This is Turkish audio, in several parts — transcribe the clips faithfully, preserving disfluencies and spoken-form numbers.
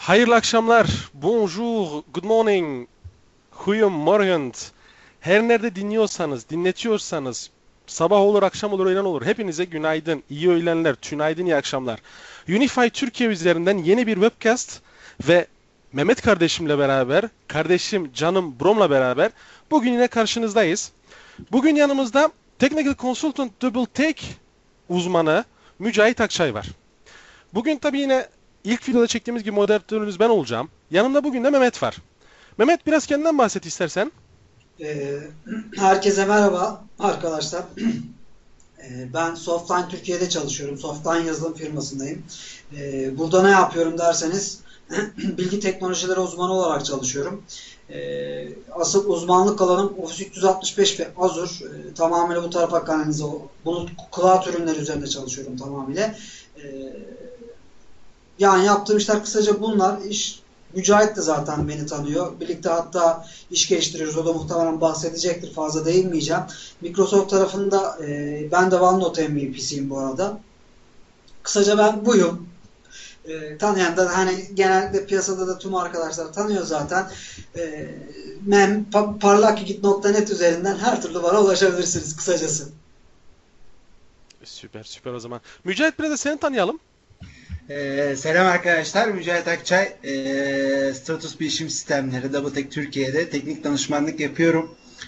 Hayırlı akşamlar. Bonjour, good morning, goeiemorgen. Her nerede dinliyorsanız, dinletiyorsanız, sabah olur, akşam olur, öğlen olur. Hepinize günaydın, iyi öğlenler, tünaydın, iyi akşamlar. Unify Türkiye üzerinden yeni bir webcast ve Mehmet kardeşimle beraber, kardeşim canım Brom'la beraber bugün yine karşınızdayız. Bugün yanımızda Technical Consultant Double Take uzmanı Mücahit Akçay var. Bugün tabii yine ilk videoda çektiğimiz gibi moderatörünüz ben olacağım. Yanımda bugün de Mehmet var. Mehmet biraz kendinden bahset istersen. Ee, Herkese merhaba arkadaşlar. Ee, Ben Softline Türkiye'de çalışıyorum. Softline yazılım firmasındayım. Ee, Burada ne yapıyorum derseniz bilgi teknolojileri uzmanı olarak çalışıyorum. Ee, Asıl uzmanlık alanım Office üç yüz altmış beş ve Azure. Ee, Tamamıyla bu tarafa kanalize, bulut cloud ürünleri üzerinde çalışıyorum tamamıyla. Ee, Yani yaptığım işler kısaca bunlar. İş Mücahit de zaten beni tanıyor. Birlikte hatta iş geliştiriyoruz. O da muhtemelen bahsedecektir. Fazla değinmeyeceğim. Microsoft tarafında e, ben de OneNote M V P'siyim bu arada. Kısaca ben buyum. E, tanıyan da hani genellikle piyasada da tüm arkadaşlar tanıyor zaten. E, mem pa, parlakigit nokta net üzerinden her türlü bana ulaşabilirsiniz kısacası. Süper süper o zaman. Mücahit biraz da seni tanıyalım. Ee, selam arkadaşlar, Mücahit Akçay. Ee, Stratus Bilişim Sistemleri, Doubletek Türkiye'de teknik danışmanlık yapıyorum.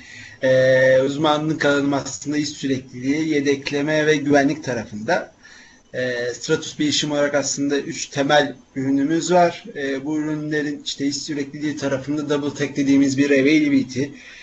Ee, uzmanlık alanım aslında iş sürekliliği, yedekleme ve güvenlik tarafında. Ee, Stratus Bilişim olarak aslında üç temel ürünümüz var. Ee, bu ürünlerin işte iş sürekliliği tarafında Doubletek dediğimiz bir availability,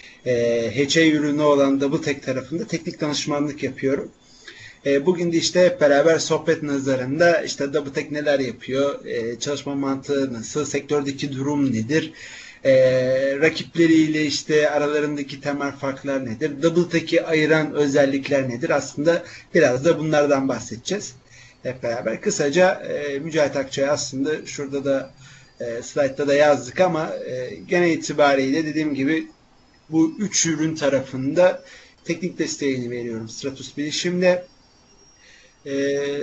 e, H A ürünü olan Doubletek tarafında teknik danışmanlık yapıyorum. E, bugün de işte hep beraber sohbet nazarında işte Doubletek neler yapıyor, e, çalışma mantığı nasıl, sektördeki durum nedir, e, rakipleriyle işte aralarındaki temel farklar nedir, Doubletek'i ayıran özellikler nedir, aslında biraz da bunlardan bahsedeceğiz hep beraber. Kısaca e, Mücahit Akçay aslında şurada da e, slaytta da yazdık ama e, genel itibariyle dediğim gibi bu üç ürün tarafında teknik desteğini veriyorum Stratus Bilişim'de. Ee,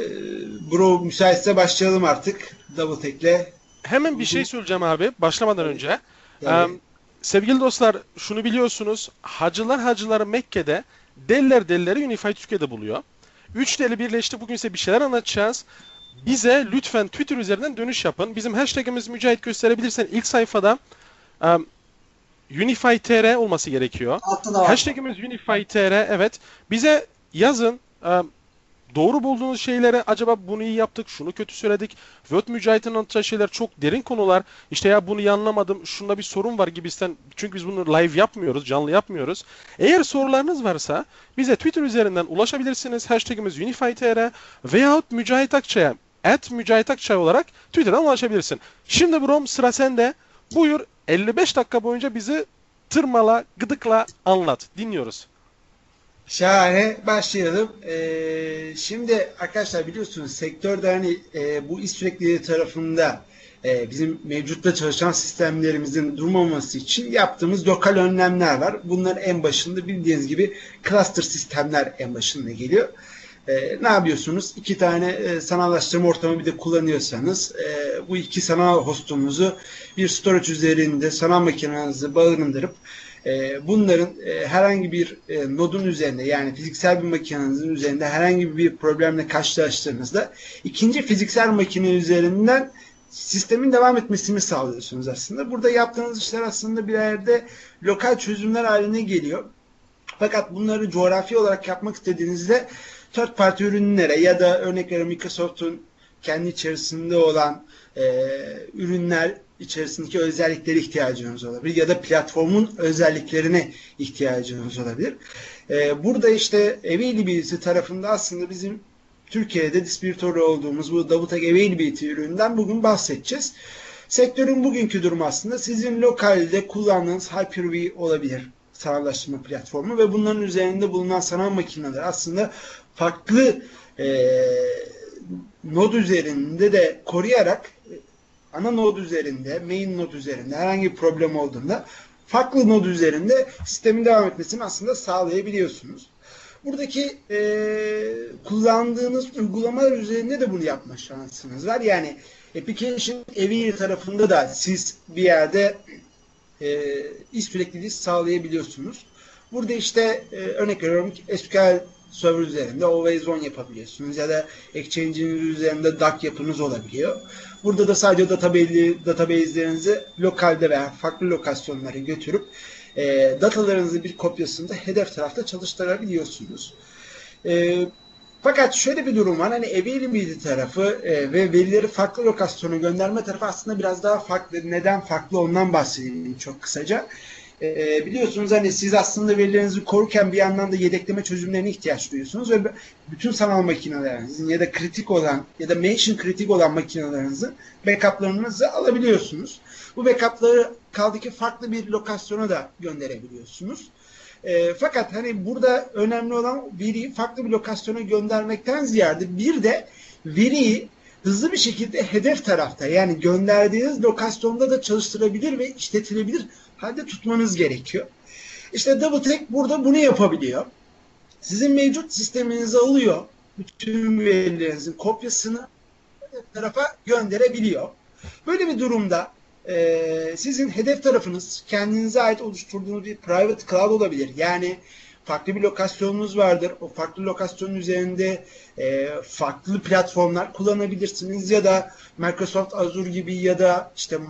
Bro müsaitse başlayalım artık Doubletek'le. Hemen bir şey söyleyeceğim abi başlamadan önce. Ee, Tabii. sevgili dostlar şunu biliyorsunuz. Hacılar hacıları Mekke'de, deliler delileri Unify Türkiye'de buluyor. Üç deli birleşti. Bugün size bir şeyler anlatacağız. Bize lütfen Twitter üzerinden dönüş yapın. Bizim hashtagimiz Mücahit gösterebilirsen ilk sayfada um, Unify T R olması gerekiyor. Altta da var. Hashtagimiz Unify T R. Evet. Bize yazın. Um, doğru bulduğunuz şeyleri acaba bunu iyi yaptık, şunu kötü söyledik. Word Mücahit'in anlatacağı şeyler çok derin konular. İşte ya bunu iyi anlamadım, şunda bir sorun var gibisinden. Çünkü biz bunu live yapmıyoruz, canlı yapmıyoruz. Eğer sorularınız varsa bize Twitter üzerinden ulaşabilirsiniz. Hashtagimiz UnifyTR veyahut Mücahit Akçay'a at Mücahit Akçay olarak Twitter'dan ulaşabilirsin. Şimdi Brom sıra sende. Buyur elli beş dakika boyunca bizi tırmala, gıdıkla anlat. Dinliyoruz. Şahane. Başlayalım. Ee, şimdi arkadaşlar biliyorsunuz sektörde hani e, bu iş sürekliliği tarafında e, bizim mevcutta çalışan sistemlerimizin durmaması için yaptığımız lokal önlemler var. Bunların en başında bildiğiniz gibi cluster sistemler en başında geliyor. E, ne yapıyorsunuz? İki tane e, sanallaştırma ortamı bir de kullanıyorsanız e, bu iki sanal hostunuzu bir storage üzerinde sanal makinenizi barındırıp e, bunların e, herhangi bir e, nodun üzerinde yani fiziksel bir makinenizin üzerinde herhangi bir problemle karşılaştığınızda ikinci fiziksel makine üzerinden sistemin devam etmesini sağlıyorsunuz aslında. Burada yaptığınız işler aslında bir yerde lokal çözümler haline geliyor. Fakat bunları coğrafi olarak yapmak istediğinizde third party ürünlere ya da örnek veriyorum Microsoft'un kendi içerisinde olan e, ürünler içerisindeki özelliklere ihtiyacınız olabilir ya da platformun özelliklerine ihtiyacınız olabilir. E, burada işte Availability tarafında aslında bizim Türkiye'de distribütörü olduğumuz bu Doubletek Availability ürününden bugün bahsedeceğiz. Sektörün bugünkü durumu aslında sizin lokalde kullandığınız Hyper-V olabilir sanallaştırma platformu ve bunların üzerinde bulunan sanal makineler aslında farklı e, nod üzerinde de koruyarak ana nod üzerinde, main nod üzerinde herhangi bir problem olduğunda farklı nod üzerinde sistemin devam etmesini aslında sağlayabiliyorsunuz. Buradaki e, kullandığınız uygulamalar üzerinde de bunu yapma şansınız var. Yani application aware tarafında da siz bir yerde e, iş sürekliliği sağlayabiliyorsunuz. Burada işte e, örnek veriyorum S Q L server üzerinde always on yapabiliyorsunuz ya da Exchange'in üzerinde doc yapınız olabiliyor. Burada da sadece database, database'lerinizi lokalde veya farklı lokasyonlara götürüp e, datalarınızı bir kopyasını da hedef tarafta çalıştırabiliyorsunuz. E, fakat şöyle bir durum var. Hani availability tarafı e, ve verileri farklı lokasyona gönderme tarafı aslında biraz daha farklı. Neden farklı ondan bahsedeyim çok kısaca. E, biliyorsunuz hani siz aslında verilerinizi korurken bir yandan da yedekleme çözümlerine ihtiyaç duyuyorsunuz ve bütün sanal makinelerinizin ya da kritik olan ya da mission kritik olan makinelerinizin backup'larınızı alabiliyorsunuz. Bu backup'ları kaldı ki farklı bir lokasyona da gönderebiliyorsunuz. E, fakat hani burada önemli olan veriyi farklı bir lokasyona göndermekten ziyade bir de veriyi hızlı bir şekilde hedef tarafta yani gönderdiğiniz lokasyonda da çalıştırabilir ve işletilebilir halde tutmanız gerekiyor. İşte DoubleTech burada bunu yapabiliyor. Sizin mevcut sisteminizi alıyor. Bütün verilerinizin kopyasını hedef tarafa gönderebiliyor. Böyle bir durumda e, sizin hedef tarafınız kendinize ait oluşturduğunuz bir private cloud olabilir. Yani farklı bir lokasyonunuz vardır. O farklı lokasyonun üzerinde e, farklı platformlar kullanabilirsiniz ya da Microsoft Azure gibi ya da işte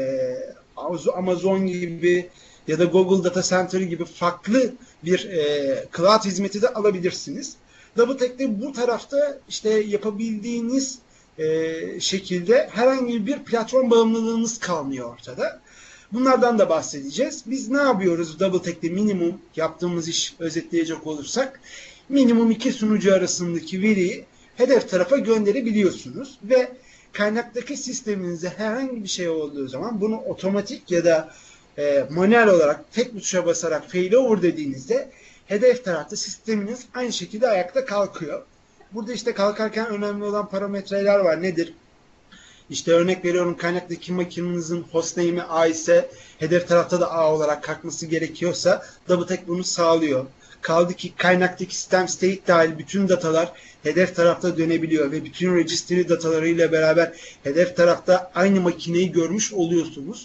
e, Amazon gibi ya da Google Data Center gibi farklı bir e, cloud hizmeti de alabilirsiniz. DoubleTech'te bu tarafta işte yapabildiğiniz e, şekilde herhangi bir platform bağımlılığınız kalmıyor ortada. Bunlardan da bahsedeceğiz. Biz ne yapıyoruz DoubleTech'te minimum yaptığımız iş özetleyecek olursak minimum iki sunucu arasındaki veriyi hedef tarafa gönderebiliyorsunuz ve kaynaktaki sisteminizde herhangi bir şey olduğu zaman bunu otomatik ya da e, manuel olarak tek bir tuşa basarak failover dediğinizde hedef tarafta sisteminiz aynı şekilde ayakta kalkıyor. Burada işte kalkarken önemli olan parametreler var. Nedir? İşte örnek veriyorum kaynaktaki makinenizin hostname'i A ise hedef tarafta da A olarak kalkması gerekiyorsa DoubleTech bunu sağlıyor. Kaldı ki kaynaktaki sistem state dahil bütün datalar hedef tarafta dönebiliyor ve bütün registry datalarıyla beraber hedef tarafta aynı makineyi görmüş oluyorsunuz.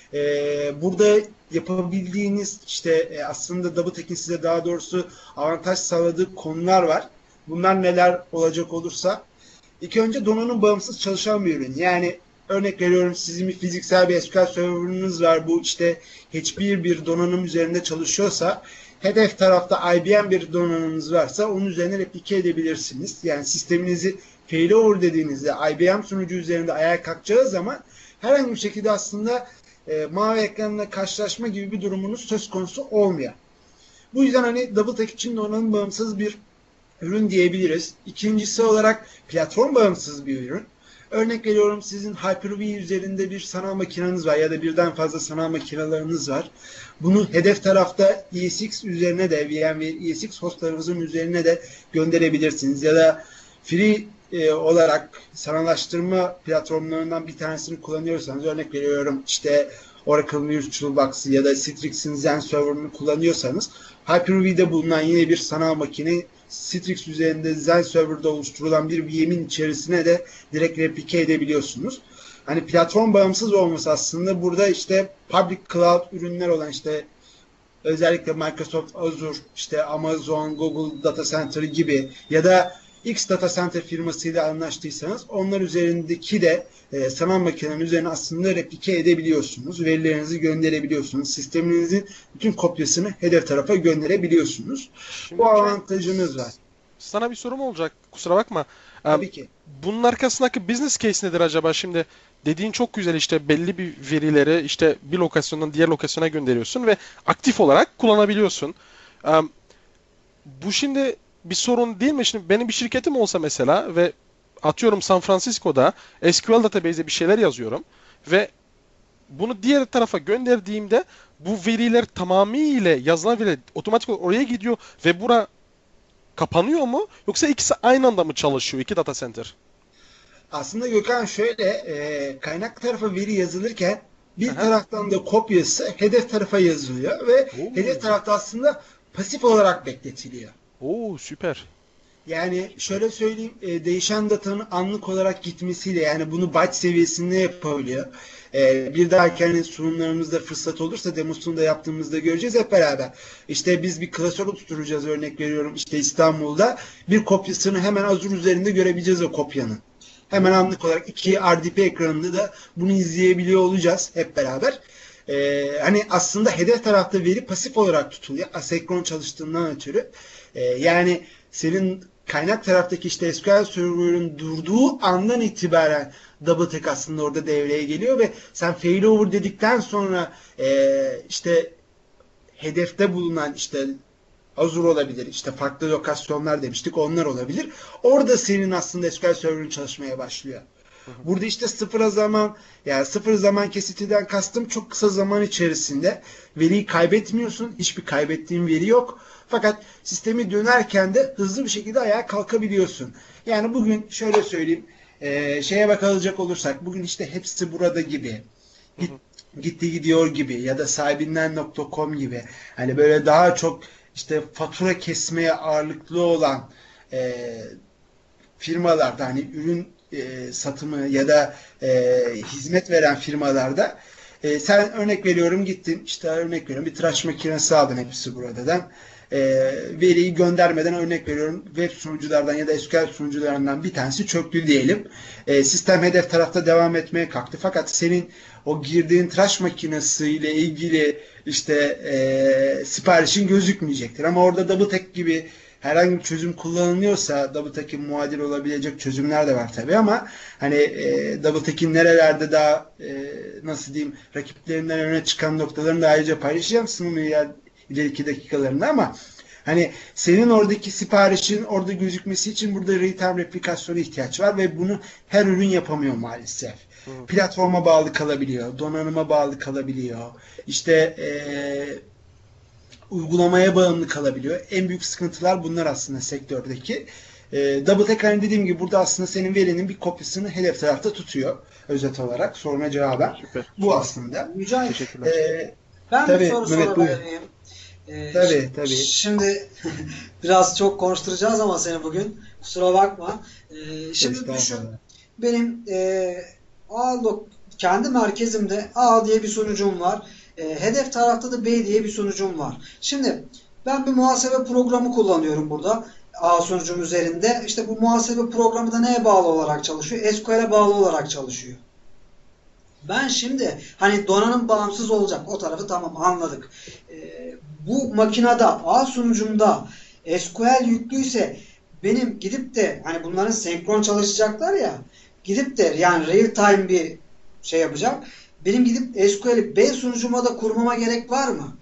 Ee, burada yapabildiğiniz işte aslında DoubleTech'in size daha doğrusu avantaj sağladığı konular var. Bunlar neler olacak olursa İlk önce donanım bağımsız çalışan bir ürün. Yani örnek veriyorum sizin bir fiziksel bir S Q L server'ınız var. Bu işte H bir bir donanım üzerinde çalışıyorsa hedef tarafta I B M bir donanımınız varsa onun üzerine replike edebilirsiniz. Yani sisteminizi failover dediğinizde I B M sunucu üzerinde ayağa kalkacağı zaman herhangi bir şekilde aslında e, mavi ekranla karşılaşma gibi bir durumunuz söz konusu olmuyor. Bu yüzden hani DoubleTech için donanım bağımsız bir ürün diyebiliriz. İkincisi olarak platform bağımsız bir ürün. Örnek veriyorum sizin Hyper-V üzerinde bir sanal makineniz var ya da birden fazla sanal makineleriniz var. Bunu hedef tarafta E S X üzerine de VMware E S X hostlarınızın üzerine de gönderebilirsiniz. Ya da free e, olarak sanallaştırma platformlarından bir tanesini kullanıyorsanız örnek veriyorum işte Oracle VirtualBox'ı ya da Citrix'in Zen Server'ını kullanıyorsanız Hyper-V'de bulunan yine bir sanal makine Citrix üzerinde Zen Server'da oluşturulan bir V M'in içerisine de direkt replike edebiliyorsunuz. Hani platform bağımsız olması aslında burada işte public cloud ürünler olan işte özellikle Microsoft Azure, işte Amazon, Google Data Center gibi ya da X Data Center firmasıyla anlaştıysanız onlar üzerindeki de e, sanal makinenin üzerine aslında replike edebiliyorsunuz. Verilerinizi gönderebiliyorsunuz. Sisteminizin bütün kopyasını hedef tarafa gönderebiliyorsunuz. Şimdi Bu avantajınız var. sana bir sorum olacak. Kusura bakma. Tabii ki. Bunun arkasındaki business case nedir acaba? Şimdi dediğin çok güzel işte belli bir verileri işte bir lokasyondan diğer lokasyona gönderiyorsun ve aktif olarak kullanabiliyorsun. Um, bu şimdi bir sorun değil mi? Şimdi benim bir şirketim olsa mesela ve atıyorum San Francisco'da S Q L database'e bir şeyler yazıyorum ve bunu diğer tarafa gönderdiğimde bu veriler tamamıyla yazılan veriler otomatik olarak oraya gidiyor ve bura kapanıyor mu? Yoksa ikisi aynı anda mı çalışıyor iki data center? Aslında Gökhan şöyle e, kaynak tarafa veri yazılırken bir Aha. taraftan da kopyası hedef tarafa yazılıyor ve Oo. hedef tarafta aslında pasif olarak bekletiliyor. Oo, süper. Yani şöyle söyleyeyim, e, değişen datanın anlık olarak gitmesiyle, yani bunu batch seviyesinde yapabiliyor. E, bir dahaki hani sunumlarımızda fırsat olursa demosunu da yaptığımızda göreceğiz hep beraber. İşte biz bir klasör oluşturacağız, örnek veriyorum, işte İstanbul'da bir kopyasını hemen Azure üzerinde görebileceğiz o kopyanın. Hemen anlık olarak iki R D P ekranında da bunu izleyebiliyor olacağız hep beraber. Ee, hani aslında hedef tarafta veri pasif olarak tutuluyor. Asenkron çalıştığından ötürü. Ee, yani senin kaynak taraftaki işte S Q L Server'ın durduğu andan itibaren DoubleTech aslında orada devreye geliyor ve sen failover dedikten sonra e, işte hedefte bulunan işte Azure olabilir, işte farklı lokasyonlar demiştik, onlar olabilir. Orada senin aslında S Q L Server'ın çalışmaya başlıyor. Hı hı. Burada işte sıfıra zaman, yani sıfır zaman kesitiden kastım çok kısa zaman içerisinde veriyi kaybetmiyorsun. Hiçbir kaybettiğin veri yok. Fakat sistemi dönerken de hızlı bir şekilde ayağa kalkabiliyorsun. Yani bugün şöyle söyleyeyim, e, şeye bakılacak olursak, bugün işte hepsi burada gibi, Hı git, hı. gitti gidiyor gibi ya da sahibinden nokta com gibi, hani böyle daha çok işte fatura kesmeye ağırlıklı olan e, firmalarda, hani ürün e, satımı ya da e, hizmet veren firmalarda, e, sen örnek veriyorum gittin, işte örnek veriyorum bir tıraş makinesi aldın, hepsi buradan. E, veriyi göndermeden, örnek veriyorum, web sunuculardan ya da S Q L sunucularından bir tanesi çöktü diyelim. E, sistem hedef tarafta devam etmeye kalktı. Fakat senin o girdiğin tıraş makinesi ile ilgili işte e, siparişin gözükmeyecektir. Ama orada DoubleTech gibi herhangi bir çözüm kullanılıyorsa, DoubleTech'in muadil olabilecek çözümler de var tabii, ama hani e, DoubleTech'in nerelerde daha e, nasıl diyeyim, rakiplerinden öne çıkan noktalarını da ayrıca paylaşacağım sunum iler, ileriki dakikalarında, ama hani senin oradaki siparişin orada gözükmesi için burada real-time replikasyona ihtiyaç var ve bunu her ürün yapamıyor maalesef. Hı hı. Platforma bağlı kalabiliyor, donanıma bağlı kalabiliyor. İşte e, uygulamaya bağımlı kalabiliyor. En büyük sıkıntılar bunlar aslında sektördeki. E, DoubleTech, hani dediğim gibi, burada aslında senin verinin bir kopyasını hedef tarafta tutuyor. Özet olarak soruna cevaben. Süper, Bu süper. aslında. Mücahit, Teşekkürler. E, ben bir tabii soru Mehmet, buyur. sorabilir miyim? Ee, Tabii tabii. Şimdi biraz çok konuşturacağız ama seni bugün. Kusura bakma. Ee, şimdi düşün. Estağfurullah. Benim e, A lok- kendi merkezimde A diye bir sunucum var. E, hedef tarafta da B diye bir sunucum var. Şimdi ben bir muhasebe programı kullanıyorum burada. A sunucum üzerinde. İşte bu muhasebe programı da neye bağlı olarak çalışıyor? S Q L'e bağlı olarak çalışıyor. Ben şimdi hani donanım bağımsız olacak. O tarafı tamam, anladık. Ee, bu makinede A sunucumda S Q L yüklüyse benim gidip de hani bunların senkron çalışacaklar ya, gidip de yani real time bir şey yapacak. Benim gidip S Q L'i B sunucuma da kurmama gerek var mı?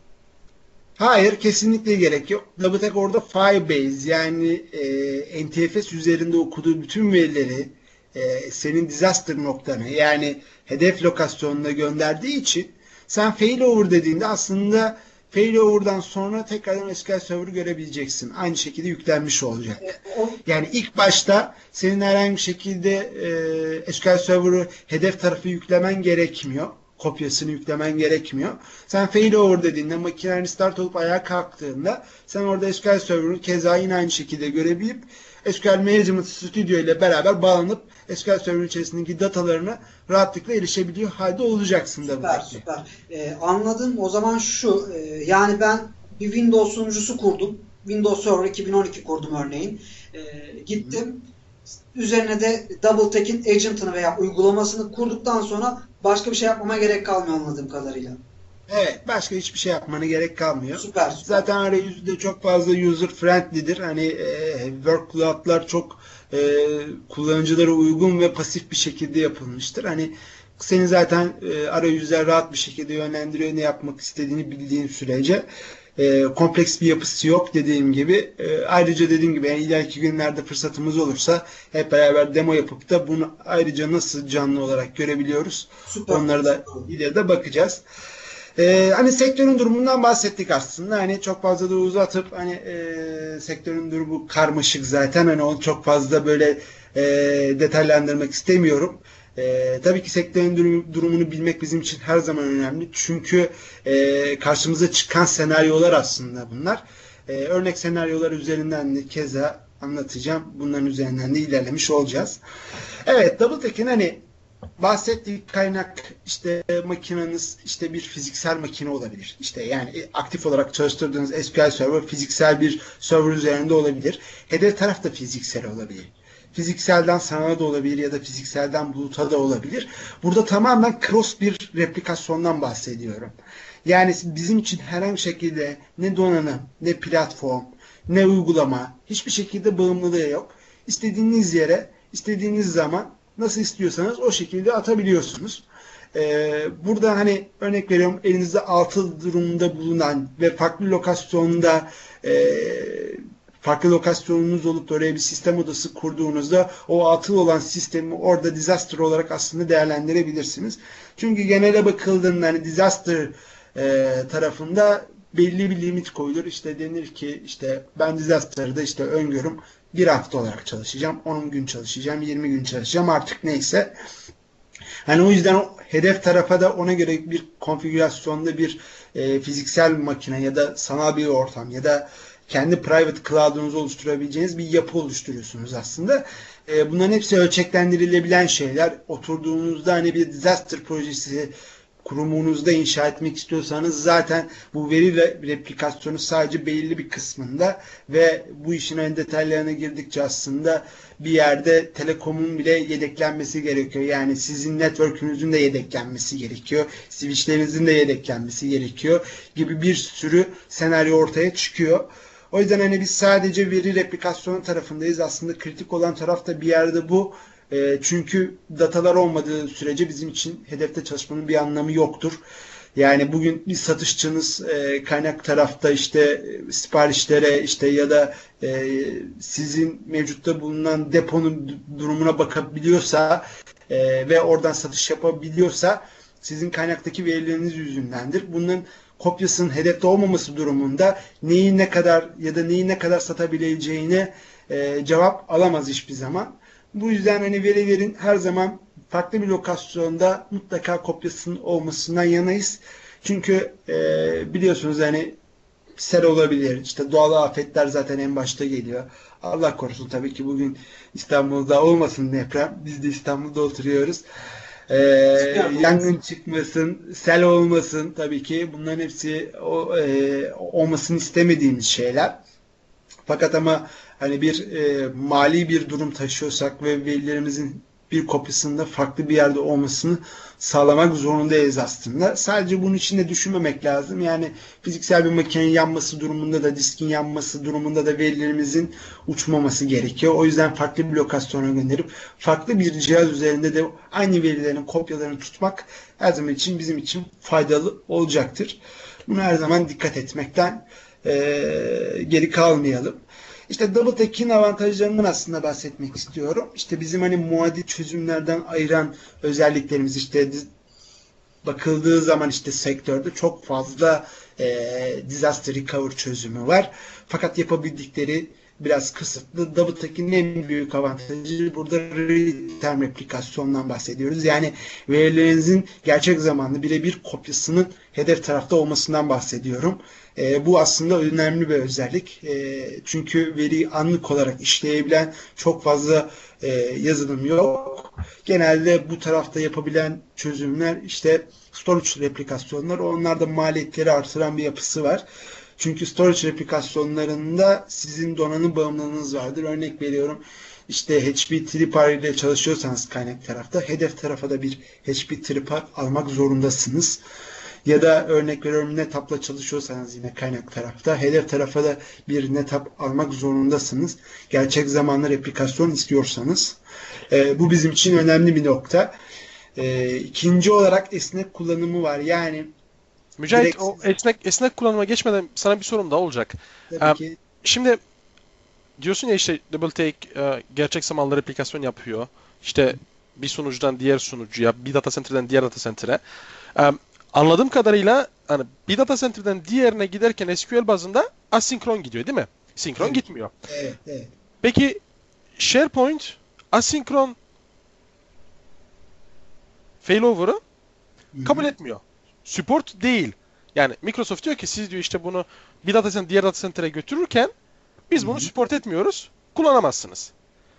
Hayır, kesinlikle gerek yok. DoubleTech orada Firebase, yani e, N T F S üzerinde okuduğu bütün verileri e, senin disaster noktanı, yani hedef lokasyonuna gönderdiği için sen failover dediğinde aslında failover'dan sonra tekrardan S Q L Server'ı görebileceksin. Aynı şekilde yüklenmiş olacak. E, o, Yani ilk başta senin herhangi bir şekilde e, S Q L Server'ı hedef tarafı yüklemen gerekmiyor. Kopyasını yüklemen gerekmiyor. Sen failover dediğinde, makinen restart olup ayağa kalktığında sen orada S Q L Server'ı keza yine aynı şekilde görebilip S Q L Management Studio ile beraber bağlanıp S Q L Server içerisindeki datalarına rahatlıkla erişebiliyor halde olacaksın da bu süper şekilde. süper. Ee, anladım. O zaman şu, e, yani ben bir Windows sunucusu kurdum. Windows Server iki bin on iki kurdum örneğin. Ee, gittim. Üzerine de DoubleTech'in agent'ını veya uygulamasını kurduktan sonra başka bir şey yapmama gerek kalmıyor anladığım kadarıyla. Evet, başka hiçbir şey yapmana gerek kalmıyor. Süper süper. Zaten arayüzü de çok fazla user friendly'dir. Hani e, workload'lar çok e, kullanıcılara uygun ve pasif bir şekilde yapılmıştır. Hani seni zaten e, arayüzler rahat bir şekilde yönlendiriyor, ne yapmak istediğini bildiğin sürece. E, kompleks bir yapısı yok dediğim gibi. E, ayrıca dediğim gibi, yani ileriki günlerde fırsatımız olursa hep beraber demo yapıp da bunu ayrıca nasıl canlı olarak görebiliyoruz, Süper. onlara da ileride bakacağız. Ee, hani sektörün durumundan bahsettik aslında. Hani çok fazla da uzatıp hani e, sektörün durumu karmaşık zaten. Hani onu çok fazla böyle e, detaylandırmak istemiyorum. E, tabii ki sektörün durum, durumunu bilmek bizim için her zaman önemli. Çünkü e, karşımıza çıkan senaryolar aslında bunlar. Ee, örnek senaryolar üzerinden de keza anlatacağım. Bunların üzerinden de ilerlemiş olacağız. Evet, DoubleTech'in hani bahsettiği kaynak işte makineniz işte bir fiziksel makine olabilir. İşte yani aktif olarak çalıştırdığınız S Q L server fiziksel bir server üzerinde olabilir. Hedef taraf da fiziksel olabilir. Fizikselden sanala da olabilir ya da fizikselden buluta da olabilir. Burada tamamen cross bir replikasyondan bahsediyorum. Yani bizim için herhangi şekilde ne donanım, ne platform, ne uygulama hiçbir şekilde bağımlılığı yok. İstediğiniz yere, istediğiniz zaman nasıl istiyorsanız o şekilde atabiliyorsunuz. Ee, burada hani örnek veriyorum elinizde altı durumda bulunan ve farklı lokasyonda e, farklı lokasyonunuz olup oraya bir sistem odası kurduğunuzda o atıl olan sistemi orada disaster olarak aslında değerlendirebilirsiniz. Çünkü genele bakıldığında hani disaster e, tarafında belli bir limit koyulur. İşte denir ki işte ben disaster'da işte öngörüm bir hafta olarak çalışacağım, on gün çalışacağım, yirmi gün çalışacağım artık neyse. Hani o yüzden o hedef tarafa da ona göre bir konfigürasyonda bir e, fiziksel makine ya da sanal bir ortam ya da kendi private cloud'unuzu oluşturabileceğiniz bir yapı oluşturuyorsunuz aslında. E, bunların hepsi ölçeklendirilebilen şeyler. Oturduğunuzda hani bir disaster projesi kurumunuzda inşa etmek istiyorsanız zaten bu veri replikasyonu sadece belirli bir kısmında ve bu işin en detaylarına girdikçe aslında bir yerde telekomun bile yedeklenmesi gerekiyor. Yani sizin network'ünüzün de yedeklenmesi gerekiyor. Switch'lerinizin de yedeklenmesi gerekiyor gibi bir sürü senaryo ortaya çıkıyor. O yüzden hani biz sadece veri replikasyonu tarafındayız. Aslında kritik olan taraf da bir yerde bu. E, çünkü datalar olmadığı sürece bizim için hedefte çalışmanın bir anlamı yoktur. Yani bugün bir satışçınız e, kaynak tarafta işte e, siparişlere işte ya da e, sizin mevcutta bulunan deponun durumuna bakabiliyorsa e, ve oradan satış yapabiliyorsa sizin kaynaktaki verileriniz yüzündendir. Bunun kopyasının hedefte olmaması durumunda neyi ne kadar ya da neyi ne kadar satabileceğine e, cevap alamaz hiçbir zaman. Bu yüzden hani verilerin her zaman farklı bir lokasyonda mutlaka kopyasının olmasından yanayız. Çünkü e, biliyorsunuz hani sel olabilir. İşte doğal afetler zaten en başta geliyor. Allah korusun tabii ki bugün İstanbul'da olmasın deprem. Biz de İstanbul'da oturuyoruz. Ee, yangın çıkmasın, sel olmasın tabii ki. Bunların hepsi o, e, olmasını istemediğimiz şeyler. Fakat ama hani bir e, mali bir durum taşıyorsak ve verilerimizin bir kopyasında farklı bir yerde olmasını sağlamak zorundayız aslında. Sadece bunun için de düşünmemek lazım. Yani fiziksel bir makinenin yanması durumunda da diskin yanması durumunda da verilerimizin uçmaması gerekiyor. O yüzden farklı bir lokasyona gönderip farklı bir cihaz üzerinde de aynı verilerin kopyalarını tutmak her zaman için bizim için faydalı olacaktır. Buna her zaman dikkat etmekten e, geri kalmayalım. İşte DoubleTech'in avantajlarından aslında bahsetmek istiyorum. İşte bizim hani muadil çözümlerden ayıran özelliklerimiz işte bakıldığı zaman işte sektörde çok fazla e, disaster recovery çözümü var. Fakat yapabildikleri biraz kısıtlı. DoubleTech'in en büyük avantajı burada real-time replikasyondan bahsediyoruz. Yani verilerinizin gerçek zamanlı birebir kopyasının hedef tarafta olmasından bahsediyorum. E, bu aslında önemli bir özellik. E, çünkü veriyi anlık olarak işleyebilen çok fazla e, yazılım yok. Genelde bu tarafta yapabilen çözümler işte storage replikasyonlar. Onlar da maliyetleri artıran bir yapısı var. Çünkü storage replikasyonlarında sizin donanım bağımlılığınız vardır. Örnek veriyorum işte H P Tripar ile çalışıyorsanız kaynak tarafta hedef tarafa da bir H P Tripar almak zorundasınız. Ya da örnek veriyorum NetApp'la çalışıyorsanız yine kaynak tarafta hedef tarafa da bir NetApp almak zorundasınız. Gerçek zamanlı replikasyon istiyorsanız. E, bu bizim için önemli bir nokta. E, ikinci olarak esnek kullanımı var. Yani Mücahit direkt... o esnek esnek kullanıma geçmeden sana bir sorum daha olacak. Tabii Ee, ki. Şimdi diyorsun ya işte DoubleTech e, gerçek zamanlı replikasyon yapıyor. İşte bir sunucudan diğer sunucuya, bir data center'dan diğer data center'e. Ee, Anladığım kadarıyla hani bir data center'dan diğerine giderken S Q L bazında asinkron gidiyor değil mi? Sinkron Evet. gitmiyor. Evet, evet. Peki SharePoint asinkron failover'ı kabul etmiyor. Support değil. Yani Microsoft diyor ki siz diyor işte bunu bir data center diğer data center'e götürürken biz bunu support etmiyoruz. Kullanamazsınız.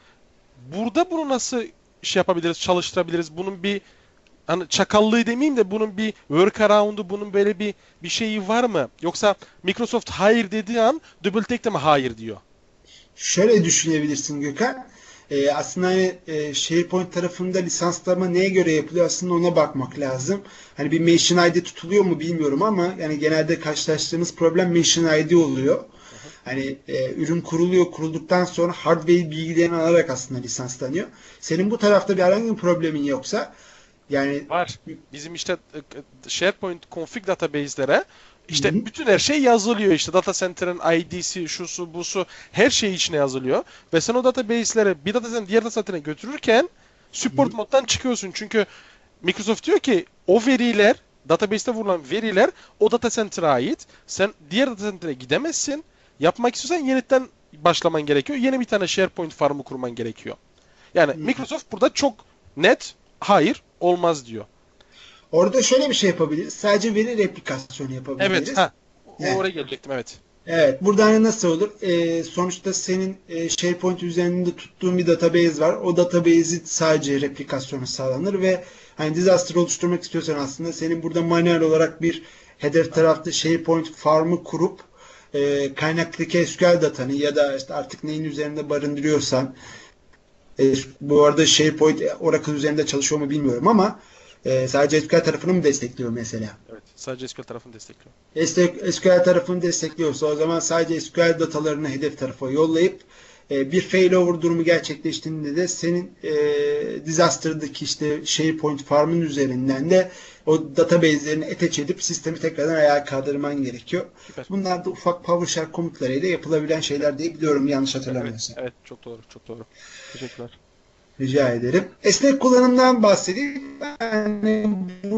Burada bunu nasıl şey yapabiliriz, çalıştırabiliriz? Bunun bir hani çakallığı demeyeyim de bunun bir workaround'u, bunun böyle bir bir şeyi var mı? Yoksa Microsoft hayır dediği an DoubleTech de mi hayır diyor? Şöyle düşünebilirsin Gökhan. Ee, aslında hani, e, SharePoint tarafında lisanslama neye göre yapılıyor aslında ona bakmak lazım. Hani bir Machine I D tutuluyor mu bilmiyorum ama yani genelde karşılaştığımız problem Machine I D oluyor. Hani e, ürün kuruluyor, kurulduktan sonra hardware bilgilerini alarak aslında lisanslanıyor. Senin bu tarafta bir herhangi bir problemin yoksa yani. Var. Bizim işte e, e, SharePoint config database'lere Hı hı. işte bütün her şey yazılıyor. İşte data center'ın I D'si, şusu, busu her şey içine yazılıyor. Ve sen o database'lere bir data center diğer data center'e götürürken Hı hı. support moddan çıkıyorsun. Çünkü Microsoft diyor ki o veriler, database'te vurulan veriler o data center'a ait. Sen diğer data center'e gidemezsin. Yapmak istiyorsan yeniden başlaman gerekiyor. Yeni bir tane SharePoint farmı kurman gerekiyor. Yani Hı. Microsoft burada çok net hayır olmaz diyor. Orada şöyle bir şey yapabiliriz. Sadece veri replikasyonu Evet, yapabiliriz. ha. O oraya gelecektim, evet. Evet, burada hani nasıl olur? Ee, sonuçta senin e, SharePoint üzerinde tuttuğun bir database var. O database'i sadece replikasyonu sağlanır ve hani disaster oluşturmak istiyorsan aslında senin burada manuel olarak bir hedef tarafta SharePoint farmı kurup e, kaynaktaki S Q L datanı ya da işte artık neyin üzerinde barındırıyorsan e, bu arada SharePoint Oracle üzerinde çalışıyor mu bilmiyorum ama e, sadece S Q L tarafını mı destekliyor mesela? Evet, sadece S Q L tarafını destekliyor. S Q L tarafını destekliyorsa o zaman sadece S Q L datalarını hedef tarafa yollayıp e, bir failover durumu gerçekleştiğinde de senin e, disaster'daki işte SharePoint farmın üzerinden de o database'lerini attach edip sistemi tekrardan ayağa kaldırman gerekiyor. Süper. Bunlar da ufak PowerShell komutlarıyla yapılabilen şeyler diye biliyorum yanlış Evet, hatırlamıyorsam. evet, çok doğru, çok doğru. Teşekkürler. Rica ederim. Esnek kullanımdan bahsedeyim. Yani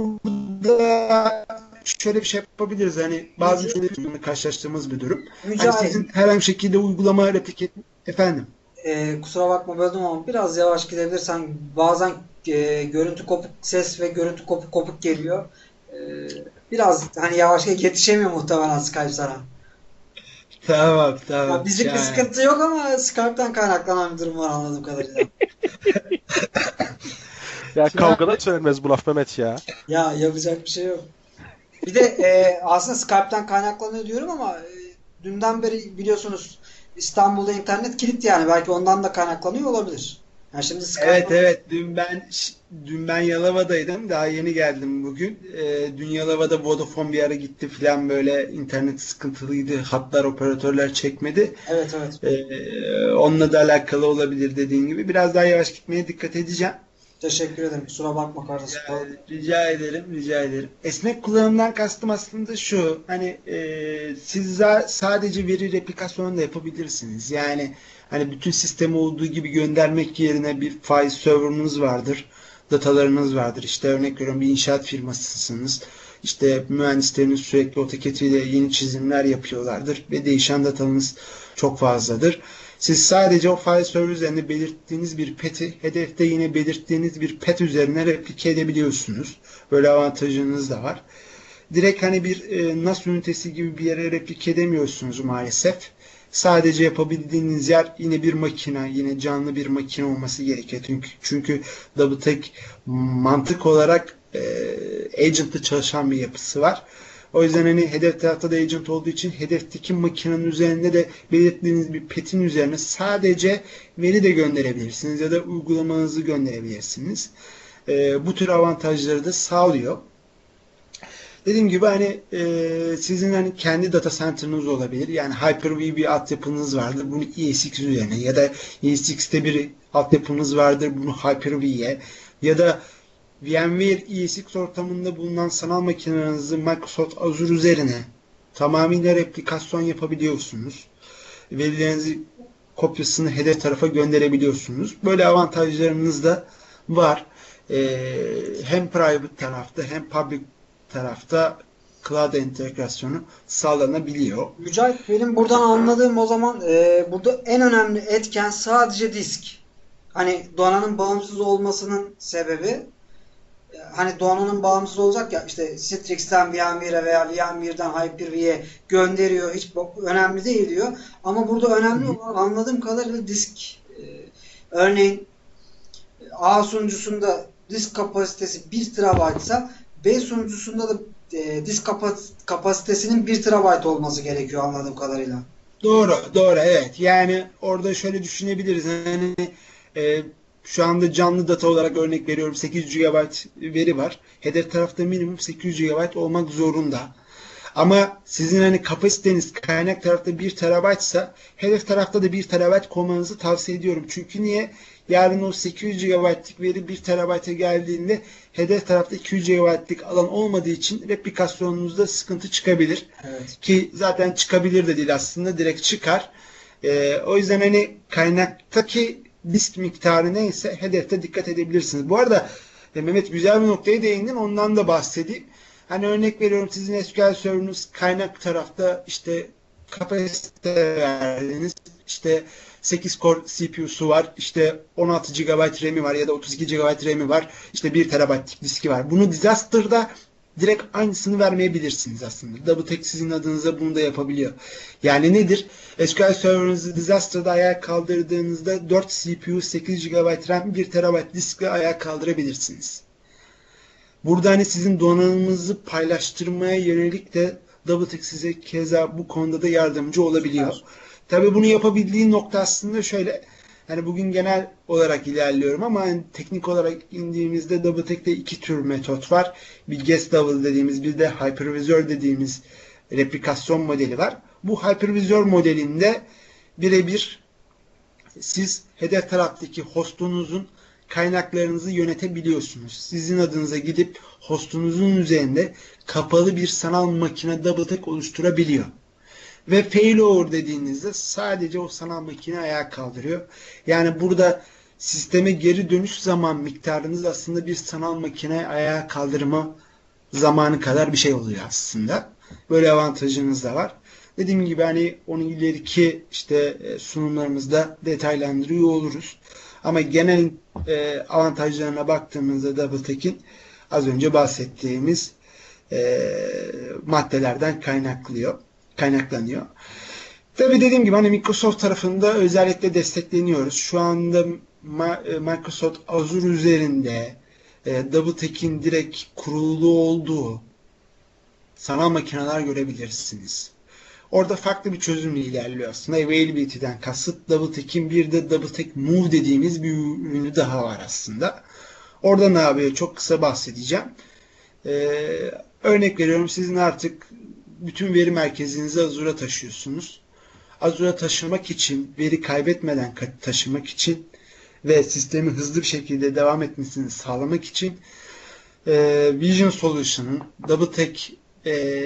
burada şöyle bir şey yapabiliriz. Hani bazı müşterilerimizle karşılaştığımız bir durum. Hani Mücahit, sizin herhangi bir şekilde uygulama replik et... Efendim. e, kusura bakma böldüm ama biraz yavaş gidebilirsen bazen e, görüntü kopuk, ses ve görüntü kopuk kopuk geliyor. E, biraz hani yavaş yetişemiyor muhtemelen Skype sana. Tamam, Ya tamam. bizlik bir Şahane. sıkıntı yok ama Skype'tan kaynaklanan bir durum var anladığım kadarıyla. Ya kavgadan Şahane. söylenmez bu laf Mehmet ya. Ya yapacak bir şey yok. Bir de e, aslında Skype'tan kaynaklanıyor diyorum ama e, dünden beri biliyorsunuz İstanbul'da internet kilit yani belki ondan da kaynaklanıyor olabilir. Yani şimdi Evet, Skype'ın evet. Dün ben dün ben Yalova'daydım. Daha yeni geldim bugün. Ee, dün Yalova'da Vodafone bir ara gitti falan böyle internet sıkıntılıydı. Hatlar operatörler çekmedi. evet evet. Ee, onunla da alakalı olabilir dediğin gibi. Biraz daha yavaş gitmeye dikkat edeceğim. Teşekkür ederim. Kusura bakma kardeşim. Rica, rica ederim, rica ederim. Esnek kullanımdan kastım aslında şu, hani e, siz za- sadece veri replikasyonu da yapabilirsiniz. Yani hani bütün sistemi olduğu gibi göndermek yerine bir file server'ınız vardır, datalarınız vardır. İşte örnek veriyorum bir inşaat firmasısınız. İşte mühendisleriniz sürekli AutoCAD ile yeni çizimler yapıyorlardır ve değişen datanız çok fazladır. Siz sadece o file server üzerinde belirttiğiniz bir pet'i hedefte yine belirttiğiniz bir pet üzerine replike edebiliyorsunuz. Böyle avantajınız da var. Direkt hani bir e, NAS ünitesi gibi bir yere replike edemiyorsunuz maalesef. Sadece yapabildiğiniz yer yine bir makine, yine canlı bir makine olması gerekiyor. Çünkü, çünkü DoubleTech mantık olarak e, agent'lı çalışan bir yapısı var. O yüzden hani hedef tarafta da agent olduğu için hedefteki makinenin üzerinde de belirttiğiniz bir petin üzerine sadece veri de gönderebilirsiniz ya da uygulamanızı gönderebilirsiniz. E, bu tür avantajları da sağlıyor. Dediğim gibi hani e, sizin hani kendi data center'ınız olabilir. Yani Hyper-V bir altyapınız vardır. Bunu E S X üzerine ya da E S X'te bir altyapınız vardır. Bunu Hyper-V'ye ya da VMware E S X ortamında bulunan sanal makinelerinizi Microsoft Azure üzerine tamamıyla replikasyon yapabiliyorsunuz. Verilerinizi kopyasını hedef tarafa gönderebiliyorsunuz. Böyle avantajlarınız da var. Ee, hem private tarafta hem public tarafta cloud entegrasyonu sağlanabiliyor. Mücahit benim buradan anladığım o zaman e, burada en önemli etken sadece disk. Hani donanım bağımsız olmasının sebebi hani donanım bağımsız olacak ya, işte Strix'ten VMware'e veya VMware'den Hyper-V'ye gönderiyor. Hiç önemli değil diyor. Ama burada önemli olan, anladığım kadarıyla disk. E, örneğin A sunucusunda disk kapasitesi bir terabayt ise B sunucusunda da e, disk kapasitesinin bir terabayt olması gerekiyor anladığım kadarıyla. Doğru, doğru, evet. Yani orada şöyle düşünebiliriz. Hani e, şu anda canlı data olarak örnek veriyorum, sekiz yüz gigabayt veri var. Hedef tarafta minimum sekiz yüz gigabayt olmak zorunda. Ama sizin hani kapasiteniz kaynak tarafta bir terabaytsa hedef tarafta da bir terabayt koymanızı tavsiye ediyorum. Çünkü niye? Yarın o sekiz yüz gigabaytlık veri bir terabayta geldiğinde hedef tarafta iki yüz gigabaytlık alan olmadığı için replikasyonunuzda sıkıntı çıkabilir. Evet. Ki zaten çıkabilir de değil, aslında direkt çıkar. Ee, o yüzden hani kaynaktaki disk miktarı neyse hedefte dikkat edebilirsiniz. Bu arada e, Mehmet güzel bir noktaya değindin, ondan da bahsedeyim. Hani örnek veriyorum, sizin S Q L server'ınız kaynak tarafta işte kapasite verdiniz. İşte sekiz core C P U'su var. İşte on altı gigabayt RAM'i var ya da otuz iki gigabayt RAM'i var. İşte bir terabaytlık diski var. Bunu disaster'da direkt aynısını vermeyebilirsiniz aslında. DoubleTech sizin adınıza bunu da yapabiliyor. Yani nedir? S Q L server'ınızı disaster'da ayağa kaldırdığınızda dört C P U, sekiz gigabayt RAM, bir terabayt diskle ayağa kaldırabilirsiniz. Burada hani sizin donanımınızı paylaştırmaya yönelik de DoubleTech size keza bu konuda da yardımcı olabiliyor. Tabii bunu yapabildiği nokta aslında şöyle. Hani bugün genel olarak ilerliyorum ama hani teknik olarak indiğimizde DoubleTech'te iki tür metot var. Bir guest level dediğimiz, bir de hypervisor dediğimiz replikasyon modeli var. Bu hypervisor modelinde birebir siz hedef taraftaki hostunuzun kaynaklarınızı yönetebiliyorsunuz. Sizin adınıza gidip hostunuzun üzerinde kapalı bir sanal makine DoubleTech oluşturabiliyor. Ve failover dediğinizde sadece o sanal makine ayağa kaldırıyor. Yani burada sisteme geri dönüş zaman miktarınız aslında bir sanal makine ayağa kaldırma zamanı kadar bir şey oluyor aslında. Böyle avantajınız da var. Dediğim gibi hani onun ileriki işte sunumlarımızda detaylandırıyor oluruz. Ama genel e, avantajlarına baktığımızda DoubleTech'in az önce bahsettiğimiz e, maddelerden kaynaklıyor, kaynaklanıyor. Tabii dediğim gibi hani Microsoft tarafında özellikle destekleniyoruz. Şu anda Microsoft Azure üzerinde e, DoubleTech'in direkt kurulu olduğu sanal makineler görebilirsiniz. Orada farklı bir çözümle ilerliyor aslında. Availability'den kasıt DoubleTech'in bir de DoubleTech Move dediğimiz bir ürünü daha var aslında. Orada ne yapıyor? Çok kısa bahsedeceğim. Ee, örnek veriyorum, sizin artık bütün veri merkezinizi Azure'a taşıyorsunuz. Azure'a taşımak için, veri kaybetmeden taşımak için ve sistemi hızlı bir şekilde devam etmesini sağlamak için e, Vision Solution'ın DoubleTech e,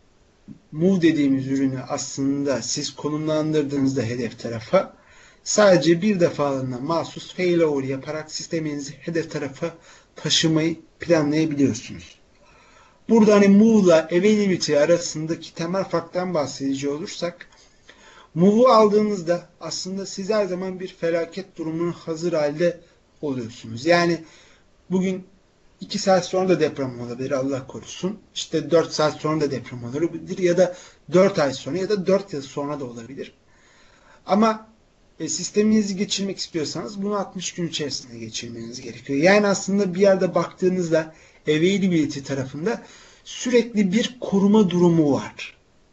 Move dediğimiz ürünü aslında siz konumlandırdığınızda hedef tarafa sadece bir defalığına mahsus failover yaparak sisteminizi hedef tarafa taşımayı planlayabiliyorsunuz. Burada hani Move ile Availability arasındaki temel farktan bahsedecek olursak, Move'u aldığınızda aslında siz her zaman bir felaket durumunun hazır halde oluyorsunuz. Yani bugün iki saat sonra da deprem olabilir, Allah korusun. İşte dört saat sonra da deprem olabilir ya da dört ay sonra ya da dört yıl sonra da olabilir. Ama e, sisteminizi geçirmek istiyorsanız bunu altmış gün içerisinde geçirmeniz gerekiyor. Yani aslında bir yerde baktığınızda Availability tarafında sürekli bir koruma durumu var.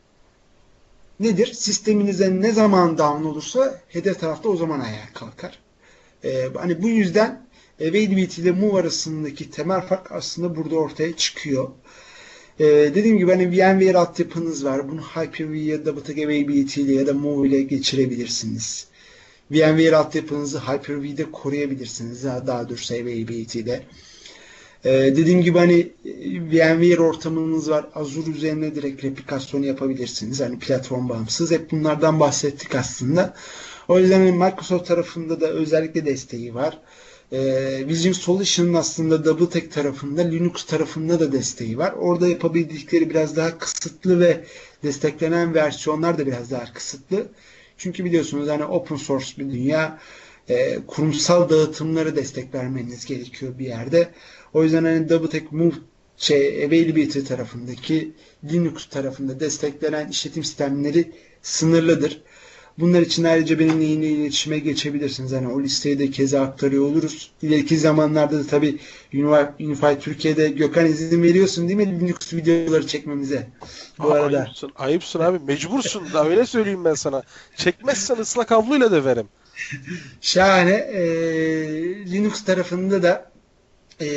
Nedir? Sisteminize ne zaman down olursa hedef tarafta o zaman ayağa kalkar. Ee, hani bu yüzden Availability ile Move arasındaki temel fark aslında burada ortaya çıkıyor. Ee, dediğim gibi hani VMware altyapınız var. Bunu Hyper-V ya da DoubleTech Availability ile ya da Move ile geçirebilirsiniz. VMware altyapınızı Hyper-V'de koruyabilirsiniz. Daha, daha doğrusu Availability ile. Ee, dediğim gibi hani VMware ortamınız var. Azure üzerine direkt replikasyonu yapabilirsiniz. Hani platform bağımsız. Hep bunlardan bahsettik aslında. O yüzden hani Microsoft tarafında da özellikle desteği var. Ee, Vision Solution'ın aslında DoubleTech tarafında, Linux tarafında da desteği var. Orada yapabildikleri biraz daha kısıtlı ve desteklenen versiyonlar da biraz daha kısıtlı. Çünkü biliyorsunuz hani open source bir dünya. e, kurumsal dağıtımları destek vermeniz gerekiyor bir yerde. O yüzden hani Doubletek Move şey Availability tarafındaki Linux tarafında desteklenen işletim sistemleri sınırlıdır. Bunlar için ayrıca benimle yine iletişime geçebilirsiniz. Hani o listeyi de keza aktarıyor oluruz. İleriki zamanlarda da tabii Unify Türkiye'de Gökhan izin veriyorsun değil mi Linux videoları çekmemize? Bu Aa, arada. ayıpsın, ayıpsın abi. Mecbursun da öyle söyleyeyim ben sana. Çekmezsen ıslak havluyla döverim. Şahane. Ee, Linux tarafında da e,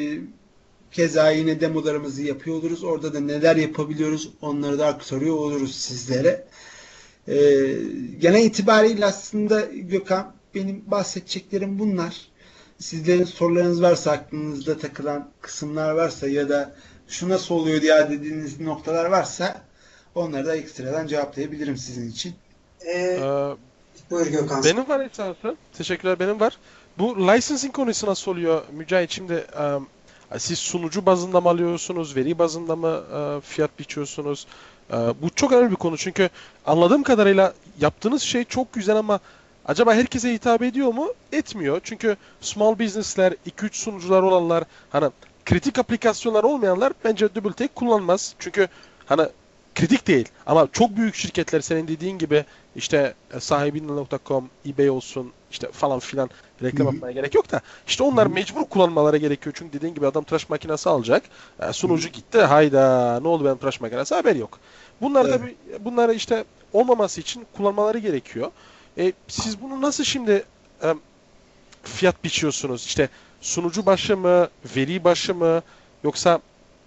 keza yine demolarımızı yapıyor oluruz. Orada da neler yapabiliyoruz onları da aktarıyor oluruz sizlere. Ee, genel itibariyle aslında Gökhan benim bahsedeceklerim bunlar. Sizlerin sorularınız varsa, aklınızda takılan kısımlar varsa ya da şu nasıl oluyor diye dediğiniz noktalar varsa onları da ekstradan cevaplayabilirim sizin için. Ee, Ee, Buyur Gökhan. benim var esasında. Teşekkürler, benim var. Bu licensing konusu nasıl oluyor Mücahit? Şimdi e, siz sunucu bazında mı alıyorsunuz, veri bazında mı e, fiyat biçiyorsunuz? E, bu çok önemli bir konu çünkü anladığım kadarıyla yaptığınız şey çok güzel ama acaba herkese hitap ediyor mu? Etmiyor. Çünkü small business'ler, iki üç sunucular olanlar, hani kritik aplikasyonlar olmayanlar bence Doubletek kullanmaz. Çünkü hani kritik değil ama çok büyük şirketler senin dediğin gibi işte e, sahibinden nokta com, eBay olsun işte falan filan reklam Hı hı. yapmaya gerek yok da işte onlar Hı hı. mecbur kullanmaları gerekiyor. Çünkü dediğin gibi adam tıraş makinesi alacak. E, sunucu gitti. Hayda ne oldu benim tıraş makinesi haber yok. Bunlar Evet. tabii bunları işte olmaması için kullanmaları gerekiyor. E, siz bunu nasıl şimdi e, fiyat biçiyorsunuz? İşte sunucu başı mı, veri başı mı yoksa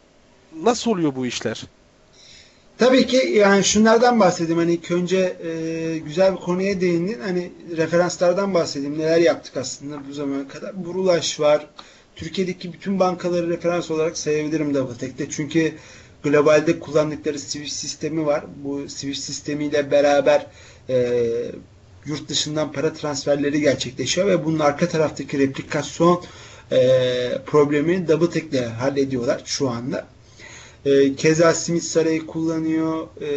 nasıl oluyor bu işler? Tabii ki yani şunlardan bahsedeyim. Hani ilk önce e, güzel bir konuya değindin. Hani referanslardan bahsedeyim. Neler yaptık aslında bu zamana kadar. Burulaş var. Türkiye'deki bütün bankaları referans olarak sayabilirim Doubletek'te. Çünkü globalde kullandıkları Swift sistemi var. Bu Swift sistemiyle beraber e, yurt dışından para transferleri gerçekleşiyor ve bunun arka taraftaki replikasyon e, problemini Doubletek'le hallediyorlar şu anda. E, keza Simit Sarayı kullanıyor, e,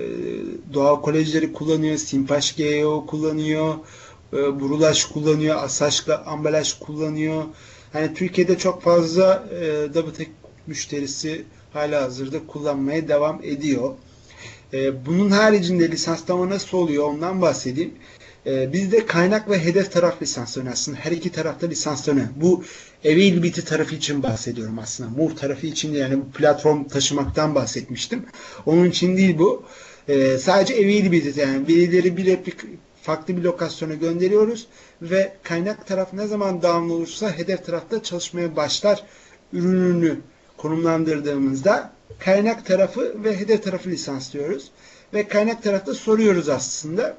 Doğa Kolejleri kullanıyor, Simpaş G E O kullanıyor, e, Burulaş kullanıyor, Asaşka Ambalaj kullanıyor. Hani Türkiye'de çok fazla e, Doubletek müşterisi hala hazırda kullanmaya devam ediyor. E, bunun haricinde lisanslama nasıl oluyor ondan bahsedeyim. E, bizde kaynak ve hedef taraf lisanslanıyor aslında. Her iki tarafta lisanslanıyor. Bu availability tarafı için bahsediyorum aslında. Move tarafı için de yani bu platform taşımaktan bahsetmiştim. Onun için değil bu. E, sadece availability yani verileri bir replik farklı bir lokasyona gönderiyoruz ve kaynak taraf ne zaman download olursa hedef tarafta çalışmaya başlar ürününü konumlandırdığımızda kaynak tarafı ve hedef tarafı lisanslıyoruz. Ve kaynak tarafta soruyoruz aslında.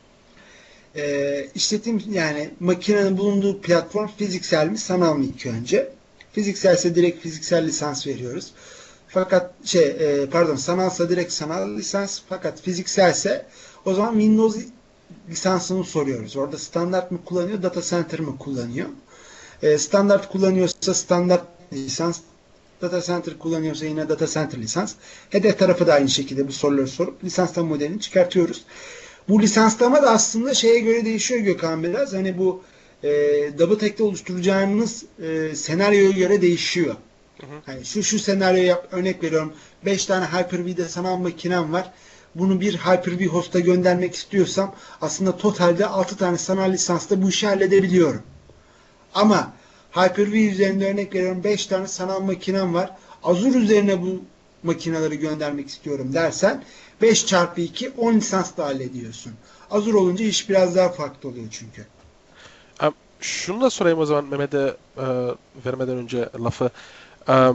Ee, işletim yani makinenin bulunduğu platform fiziksel mi sanal mı ilk önce. Fizikselse direkt fiziksel lisans veriyoruz. Fakat şey e, pardon sanalsa direkt sanal lisans fakat fizikselse o zaman Windows lisansını soruyoruz. Orada standart mı kullanıyor, data center mı kullanıyor? E, standart kullanıyorsa standart lisans, data center kullanıyorsa yine data center lisans. Hedef tarafı da aynı şekilde bu soruları sorup lisanslama modelini çıkartıyoruz. Bu lisanslama da aslında şeye göre değişiyor Gökhan biraz. Hani bu e, Doubletek'te oluşturacağınız e, senaryoya göre değişiyor. Hı hı. Hani şu şu senaryo yap, örnek veriyorum. beş tane Hyper-V'de sanal makinem var. Bunu bir Hyper-V host'a göndermek istiyorsam aslında totalde altı tane sanal lisansla bu işi halledebiliyorum. Ama Hyper-V üzerinde örnek veriyorum beş tane sanal makinem var. Azure üzerine bu makineleri göndermek istiyorum dersen beş çarpı iki on lisansla hallediyorsun. Azure olunca iş biraz daha farklı oluyor çünkü. Em, Şunu da sorayım o zaman Mehmet'e e, vermeden önce lafı. Em,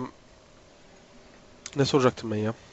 ne soracaktım ben ya?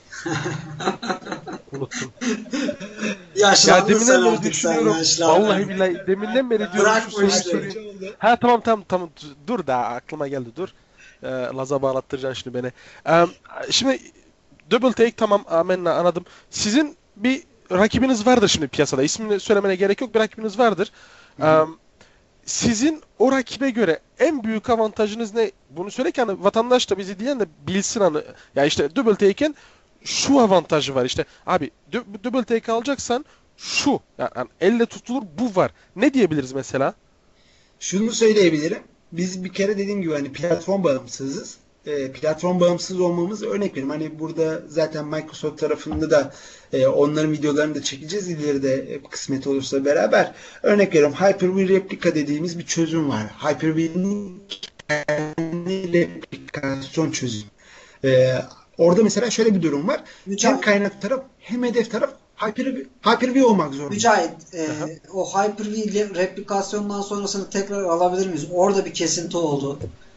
Unuttum. Ya Yaşlandın sen deminden beri artık sen düşünüyorum. yaşlandın. Vallahi billahi deminden beri diyorum Bırak şu bu soruyu işleri. sorayım. Ha tamam tamam tamam dur da aklıma geldi dur. Ee, Laz'a bağlattıracaksın şimdi beni. Em, şimdi Double Take tamam amenna anladım. Sizin bir rakibiniz vardır şimdi piyasada. İsmini söylemene gerek yok. Bir rakibiniz vardır. Hı hı. Em, sizin o rakibe göre en büyük avantajınız ne? Bunu söyle ki hani vatandaş da bizi diyen de bilsin hani. Ya işte Double Take'in şu avantajı var işte. Abi dö- Double Take alacaksan şu. Yani, yani elle tutulur bu var. Ne diyebiliriz mesela? Şunu söyleyebilirim. Biz bir kere dediğim gibi hani platform bağımsızız. E, platform bağımsız olmamız örnek verim. Hani burada zaten Microsoft tarafında da e, onların videolarını da çekeceğiz ileride e, kısmet olursa beraber. Örnek veriyorum Hyper-V Replica dediğimiz bir çözüm var. Hyper-V'nin kendi replikasyon çözümü. E, orada mesela şöyle bir durum var. Mücahit, Hem kaynak taraf hem hedef taraf Hyper-V, Hyper-V olmak zorunda. Mücahit e, Aha. o Hyper-V ile replikasyondan sonrasını tekrar alabilir miyiz? Orada bir kesinti oldu.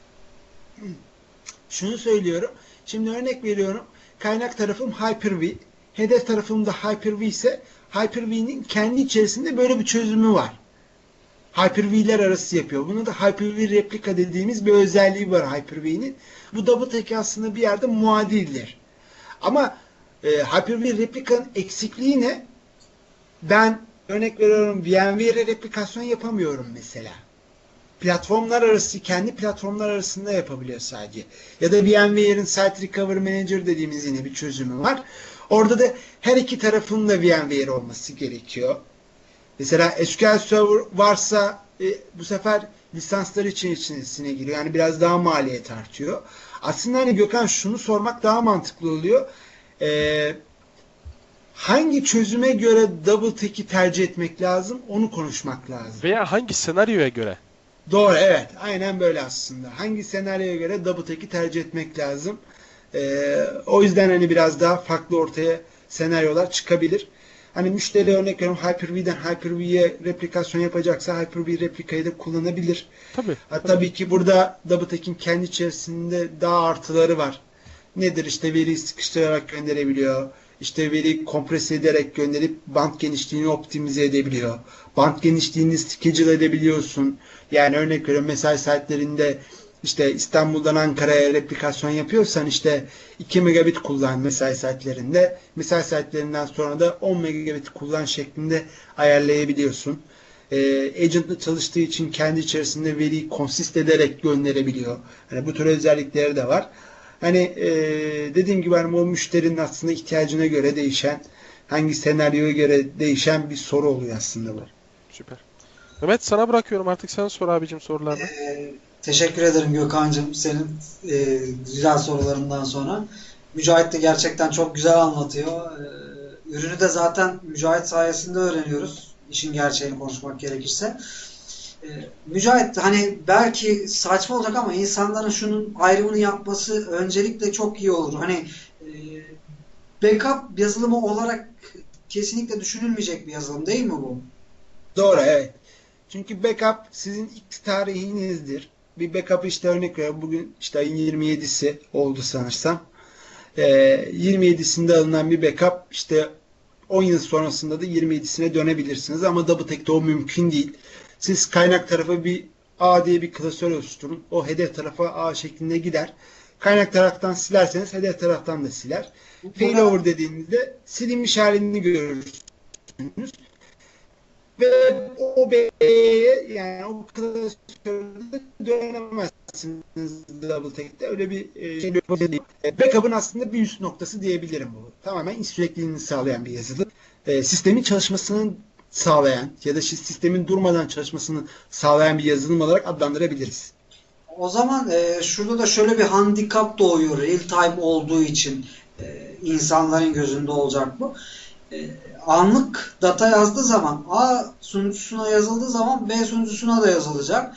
Şunu söylüyorum. Şimdi örnek veriyorum. Kaynak tarafım Hyper-V. Hedef tarafım da Hyper-V ise Hyper-V'nin kendi içerisinde böyle bir çözümü var. Hyper-V'ler arası yapıyor. Bunu da Hyper-V replika dediğimiz bir özelliği var Hyper-V'nin. Bu double-take aslında bir yerde muadildir. Ama e, Hyper-V replikanın eksikliği ne? Ben örnek veriyorum VMware'e replikasyon yapamıyorum mesela. Platformlar arası, kendi platformlar arasında yapabiliyor sadece. Ya da VMware'in Site Recovery Manager dediğimiz yine bir çözümü var. Orada da her iki tarafın da VMware olması gerekiyor. Mesela S Q L Server varsa e, bu sefer lisanslar için içine giriyor. Yani biraz daha maliyet artıyor. Aslında hani Gökhan şunu sormak daha mantıklı oluyor. Ee, hangi çözüme göre double take'i tercih etmek lazım? Onu konuşmak lazım. Veya hangi senaryoya göre? Doğru, evet. Aynen böyle aslında. Hangi senaryoya göre double take'i tercih etmek lazım? Ee, o yüzden hani biraz daha farklı ortaya senaryolar çıkabilir. Hani müşteri örnek veriyorum Hyper-V'den Hyper-V'ye replikasyon yapacaksa Hyper-V replikayı da kullanabilir. Tabii. Ha, tabii ki burada double take'in kendi içerisinde daha artıları var. Nedir? İşte veriyi sıkıştırarak gönderebiliyor. İşte veriyi kompres ederek gönderip band genişliğini optimize edebiliyor. Band genişliğini schedule edebiliyorsun. Yani örnek veriyorum mesai saatlerinde işte İstanbul'dan Ankara'ya replikasyon yapıyorsan işte iki megabit kullan mesai saatlerinde. Mesai saatlerinden sonra da on megabit kullan şeklinde ayarlayabiliyorsun. E, agent'la çalıştığı için kendi içerisinde veriyi konsist ederek gönderebiliyor. Hani bu tür özellikleri de var. Hani e, dediğim gibi hani o müşterinin aslında ihtiyacına göre değişen, hangi senaryoya göre değişen bir soru oluyor aslında bu. Süper. Mehmet sana bırakıyorum artık sen sor abicim sorularını. Ee, teşekkür ederim Gökhan'cığım senin e, güzel sorularından sonra. Mücahit de gerçekten çok güzel anlatıyor. Ee, ürünü de zaten Mücahit sayesinde öğreniyoruz. İşin gerçeğini konuşmak gerekirse. Ee, Mücahit hani belki saçma olacak ama insanların şunun ayrımını yapması öncelikle çok iyi olur. Hani e, backup yazılımı olarak kesinlikle düşünülmeyecek bir yazılım değil mi bu? Doğru, evet. Çünkü backup sizin ilk tarihinizdir. Bir backup işte örnek veriyorum. Bugün işte ayın yirmi yedisi oldu sanırsam. Ee, yirmi yedisinde alınan bir backup işte on yıl sonrasında da yirmi yedisine dönebilirsiniz. Ama double take'de o mümkün değil. Siz kaynak tarafa bir A diye bir klasör oluşturun. O hedef tarafa A şeklinde gider. Kaynak taraftan silerseniz hedef taraftan da siler. Failover dediğinizde silinmiş halini görürsünüz. Ve o B'ye yani o klasörde dönemezsiniz double take'de. Öyle bir e, şey değil. Backup'ın aslında bir üst noktası diyebilirim bu. Tamamen sürekliliğini sağlayan bir yazılım. E, sistemin çalışmasının sağlayan ya da sistemin durmadan çalışmasını sağlayan bir yazılım olarak adlandırabiliriz. O zaman e, şurada da şöyle bir handikap doğuyor. Real time olduğu için e, insanların gözünde olacak bu. E, anlık data yazdığı zaman A sunucusuna yazıldığı zaman B sunucusuna da yazılacak.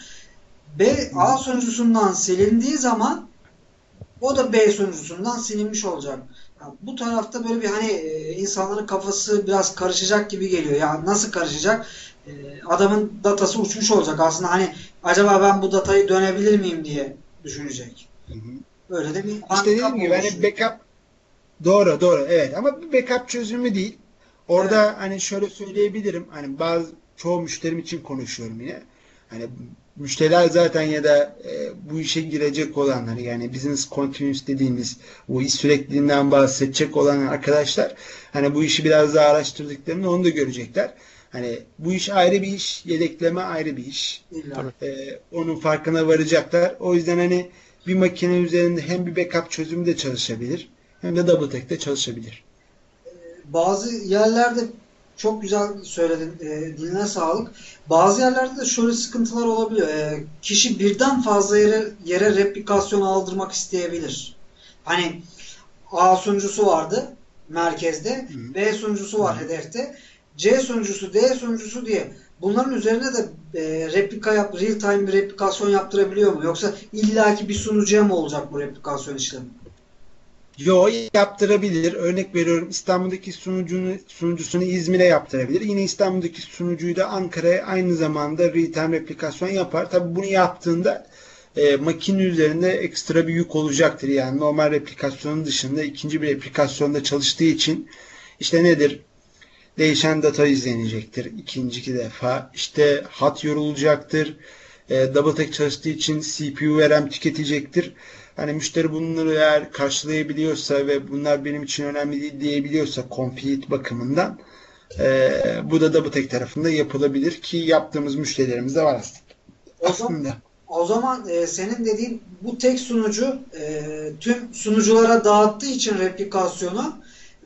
B A sunucusundan silindiği zaman o da B sunucusundan silinmiş olacak. Yani bu tarafta böyle bir hani e, insanların kafası biraz karışacak gibi geliyor. Yani nasıl karışacak? E, adamın datası uçmuş olacak. Aslında hani acaba ben bu datayı dönebilir miyim diye düşünecek. Hı hı. Böyle de bir İşte handikap dediğim gibi hani oluşuyor. backup doğru doğru evet ama bir backup çözümü değil. Orada hani şöyle söyleyebilirim. Hani bazı çoğu müşterim için konuşuyorum yine. Hani müşteriler zaten ya da e, bu işe girecek olanlar yani business continuous dediğimiz bu iş sürekliliğinden bahsedecek olan arkadaşlar hani bu işi biraz daha araştırdıklarında onu da görecekler. Hani bu iş ayrı bir iş, yedekleme ayrı bir iş. İlla. Tabii. E, onun farkına varacaklar. O yüzden hani bir makine üzerinde hem bir backup çözümü de çalışabilir hem de double take de çalışabilir. Bazı yerlerde çok güzel söyledin. E, diline sağlık. Bazı yerlerde de şöyle sıkıntılar olabiliyor. E, kişi birden fazla yere, yere replikasyon aldırmak isteyebilir. Hani A sunucusu vardı merkezde, Hı. B sunucusu var Hı. hedefte, C sunucusu, D sunucusu diye. Bunların üzerine de e, replika yap, real time bir replikasyon yaptırabiliyor mu? Yoksa illaki bir sunucuya mı olacak bu replikasyon işlemi? Yo, yaptırabilir. Örnek veriyorum, İstanbul'daki sunucunu, sunucusunu İzmir'e yaptırabilir. Yine İstanbul'daki sunucuyu da Ankara'ya aynı zamanda real-time replikasyon yapar. Tabii bunu yaptığında e, makine üzerinde ekstra bir yük olacaktır. Yani normal replikasyonun dışında ikinci bir replikasyonda çalıştığı için işte nedir? Değişen data izlenecektir ikinci iki defa. İşte hat yorulacaktır. E, double tek çalıştığı için C P U ve RAM tüketecektir. Hani müşteri bunları eğer karşılayabiliyorsa ve bunlar benim için önemli değil diyebiliyorsa complete bakımından e, bu da double tek tarafında yapılabilir ki yaptığımız müşterilerimiz de var O zaman, aslında. o zaman e, senin dediğin bu tek sunucu e, tüm sunuculara dağıttığı için replikasyonu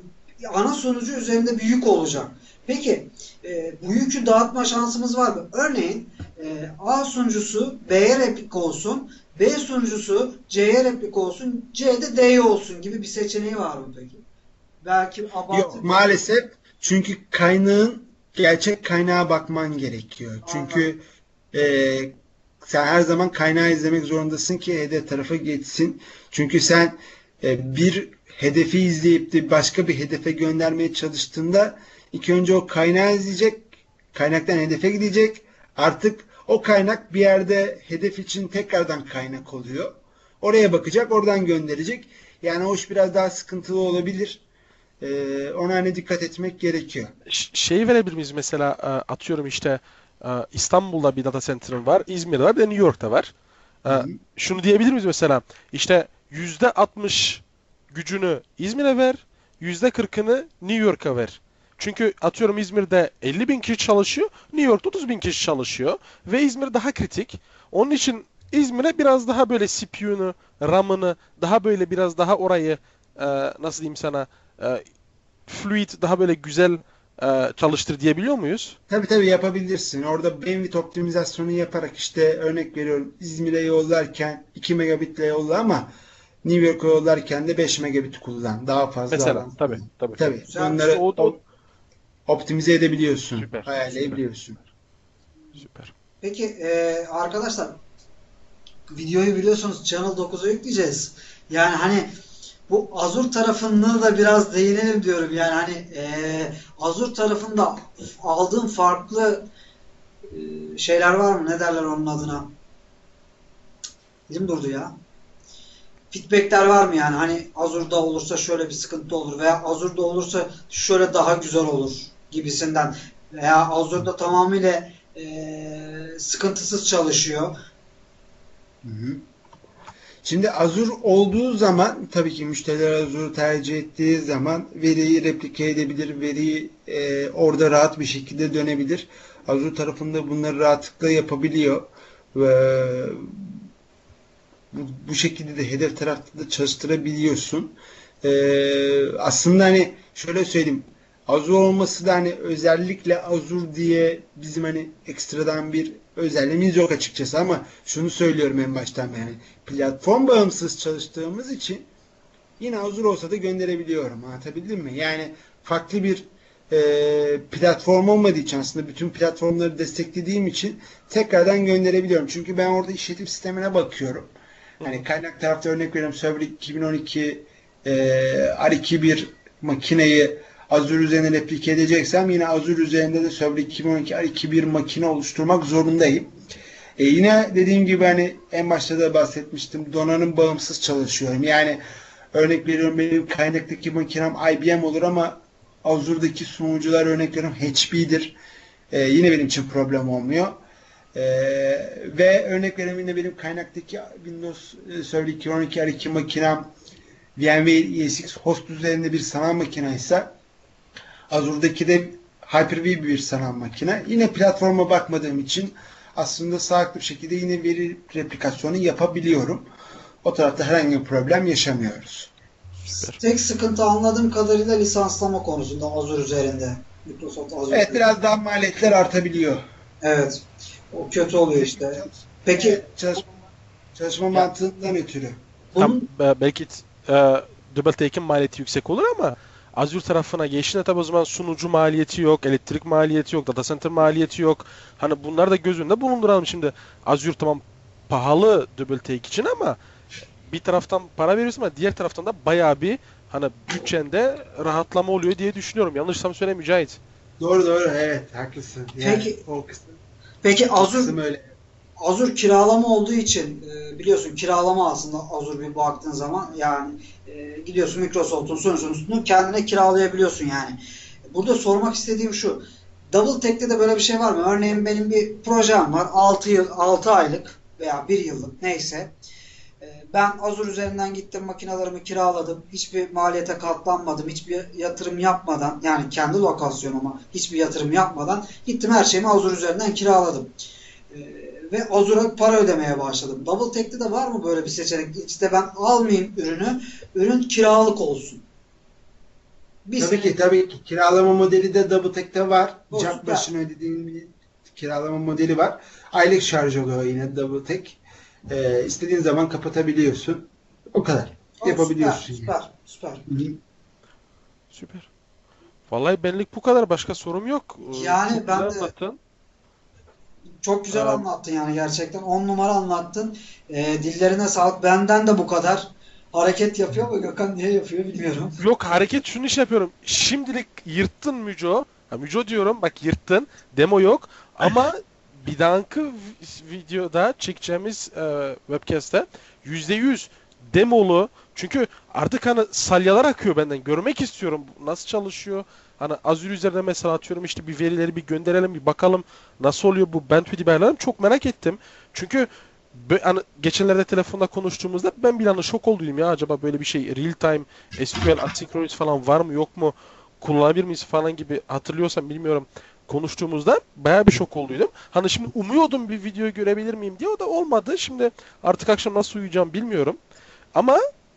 ana sunucu üzerinde bir yük olacak. Peki e, bu yükü dağıtma şansımız var mı? Örneğin e, A sunucusu B'ye replik olsun, B sunucusu C'ye replik olsun, C'de D'ye olsun gibi bir seçeneği var mı peki? Belki abartı. Yok, maalesef, çünkü kaynağın gerçek kaynağa bakman gerekiyor. Çünkü e, sen her zaman kaynağı izlemek zorundasın ki hedef tarafa geçsin. Çünkü sen e, bir hedefi izleyip de başka bir hedefe göndermeye çalıştığında ilk önce o kaynağı izleyecek, kaynaktan hedefe gidecek. Artık o kaynak bir yerde hedef için tekrardan kaynak oluyor. Oraya bakacak, oradan gönderecek. Yani o iş biraz daha sıkıntılı olabilir. Ee, ona hani dikkat etmek gerekiyor. Ş- Şeyi verebilir miyiz mesela, e, atıyorum işte e, İstanbul'da bir data center'ın var, İzmir'de var, bir de New York'ta var. E, Hı hı. Şunu diyebilir miyiz mesela, işte yüzde altmış gücünü İzmir'e ver, yüzde kırkını New York'a ver. Çünkü atıyorum İzmir'de elli bin kişi çalışıyor, New York'ta otuz bin kişi çalışıyor ve İzmir daha kritik. Onun için İzmir'e biraz daha böyle C P U'nu, RAM'ını, daha böyle biraz daha orayı, e, nasıl diyeyim sana, e, fluid, daha böyle güzel e, çalıştır diyebiliyor muyuz? Tabii tabii yapabilirsin. Orada bandwidth optimizasyonu yaparak işte örnek veriyorum, İzmir'e yollarken iki megabitle yolla ama New York'a yollarken de beş megabit kullan. Daha fazla Mesela alan tabii kullan. tabii. Tabii Güzelmiş. bunları O, o optimize edebiliyorsun, süper süper ayarlayabiliyorsun. süper. Peki e, arkadaşlar videoyu biliyorsunuz Channel dokuza yükleyeceğiz. Yani hani bu Azure tarafını da biraz değinelim diyorum. Yani hani e, Azure tarafında aldığım farklı e, şeyler var mı? Ne derler onun adına? Dilim durdu ya. Feedbackler var mı yani? Hani Azure'da olursa şöyle bir sıkıntı olur veya Azure'da olursa şöyle daha güzel olur gibisinden. Veya Azure'da tamamıyla e, sıkıntısız çalışıyor. Hı hı. Şimdi Azure olduğu zaman tabii ki müşteriler Azure'u tercih ettiği zaman veriyi replike edebilir, veriyi e, orada rahat bir şekilde dönebilir. Azure tarafında bunları rahatlıkla yapabiliyor ve bu, bu şekilde de hedef tarafta da çalıştırabiliyorsun. Ee, aslında hani şöyle söyleyeyim, Azure olması da hani özellikle Azure diye bizim hani ekstradan bir özelliğimiz yok açıkçası, ama şunu söylüyorum en baştan, yani platform bağımsız çalıştığımız için yine Azure olsa da gönderebiliyorum. Anlatabildim mi? Yani farklı bir e, platform olmadığı için, aslında bütün platformları desteklediğim için tekrardan gönderebiliyorum. Çünkü ben orada işletim sistemine bakıyorum. Hı Hani hı. kaynak tarafta örnek veriyorum, Server iki bin on iki e, R iki bir makineyi Azure üzerine replike edeceksem yine Azure üzerinde de Server iki bin on iki R iki bir makine oluşturmak zorundayım. E yine dediğim gibi hani en başta da bahsetmiştim, donanım bağımsız çalışıyorum. Yani örnek veriyorum, benim kaynaktaki makinem I B M olur ama Azure'daki sunucular örnek veriyorum H P'dir. E, yine benim için problem olmuyor. E, ve örnek veriyorum, yine benim kaynaktaki Windows e, Server iki bin on iki R iki makinem VMware E S X host üzerinde bir sanal makine ise Azure'daki de Hyper-V bir sanal makine. Yine platforma bakmadığım için aslında sağlıklı bir şekilde yine veri replikasyonu yapabiliyorum. O tarafta herhangi bir problem yaşamıyoruz. Süper. Tek sıkıntı anladığım kadarıyla lisanslama konusunda Azure üzerinde. Microsoft Azure. Evet, biraz daha maliyetler artabiliyor. Evet. O kötü oluyor işte. Peki Evet, çalışma, çalışma Ya mantığından ötürü. tam bunun e, belki e, DoubleTake'in maliyeti yüksek olur ama Azure tarafına geçtiğinde tabii o zaman sunucu maliyeti yok, elektrik maliyeti yok, data center maliyeti yok. Hani bunları da göz önünde bulunduralım. Şimdi Azure tamam pahalı DoubleTake için ama bir taraftan para veriyorsun ama diğer taraftan da bayağı bir hani bütçende rahatlama oluyor diye düşünüyorum. Yanlışsam söyle Mücahit. Doğru doğru, evet, haklısın. Yani peki o kısım, peki o Azure kısım öyle. Azure kiralama olduğu için e, biliyorsun kiralama aslında Azure bir baktığın zaman yani e, gidiyorsun Microsoft'un sunucusunu kendine kiralayabiliyorsun yani. Burada sormak istediğim şu. DoubleTake'te de böyle bir şey var mı? Örneğin benim bir projem var. altı yıl altı aylık veya bir yıllık neyse. E, Ben Azure üzerinden gittim makinelerimi kiraladım. Hiçbir maliyete katlanmadım. Hiçbir yatırım yapmadan yani kendi lokasyonuma hiçbir yatırım yapmadan gittim her şeyimi Azure üzerinden kiraladım. Ee, ve Azure'a para ödemeye başladım. DoubleTake'te de var mı böyle bir seçenek? İşte ben almayayım ürünü, ürün kiralık olsun. Bir Tabii ki sene tabii ki kiralama modeli de DoubleTake'te var. o Cep süper. başına ödediğin bir kiralama modeli var. Aylık şarj oluyor yine DoubleTake. Ee, istediğin zaman kapatabiliyorsun. O kadar. O süper, Yapabiliyorsun yani. süper, süper. Hı hı. Süper. Vallahi benlik bu kadar. Başka sorum yok. Ee, Yani Çok güzel ben de anlattın. çok güzel Ee, anlattın yani gerçekten on numara anlattın. Ee, dillerine sağlık. Benden de bu kadar hareket yapıyor ama Gökhan niye yapıyor bilmiyorum. Yok hareket şunu iş yapıyorum. Şimdilik yırttın Müco. Ha, Müco diyorum bak yırttın. Demo yok. Ama bir dahaki vi- videoda çekeceğimiz e, webcast'te yüzde yüz demolu. Çünkü artık hani salyalar akıyor benden. Görmek istiyorum bu nasıl çalışıyor. Hani Azure üzerinde mesela atıyorum işte bir verileri bir gönderelim bir bakalım nasıl oluyor bu bandwidth ayarlarım çok merak ettim. Çünkü bö- hani geçenlerde telefonda konuştuğumuzda ben bir anda şok oldum ya acaba böyle bir şey real time S Q L asynchronous falan var mı yok mu kullanabilir miyiz falan gibi hatırlıyorsam bilmiyorum konuştuğumuzda bayağı bir şok olduydum. Hani şimdi umuyordum bir video görebilir miyim diye o da olmadı. Şimdi artık akşam nasıl uyuyacağım bilmiyorum. Ama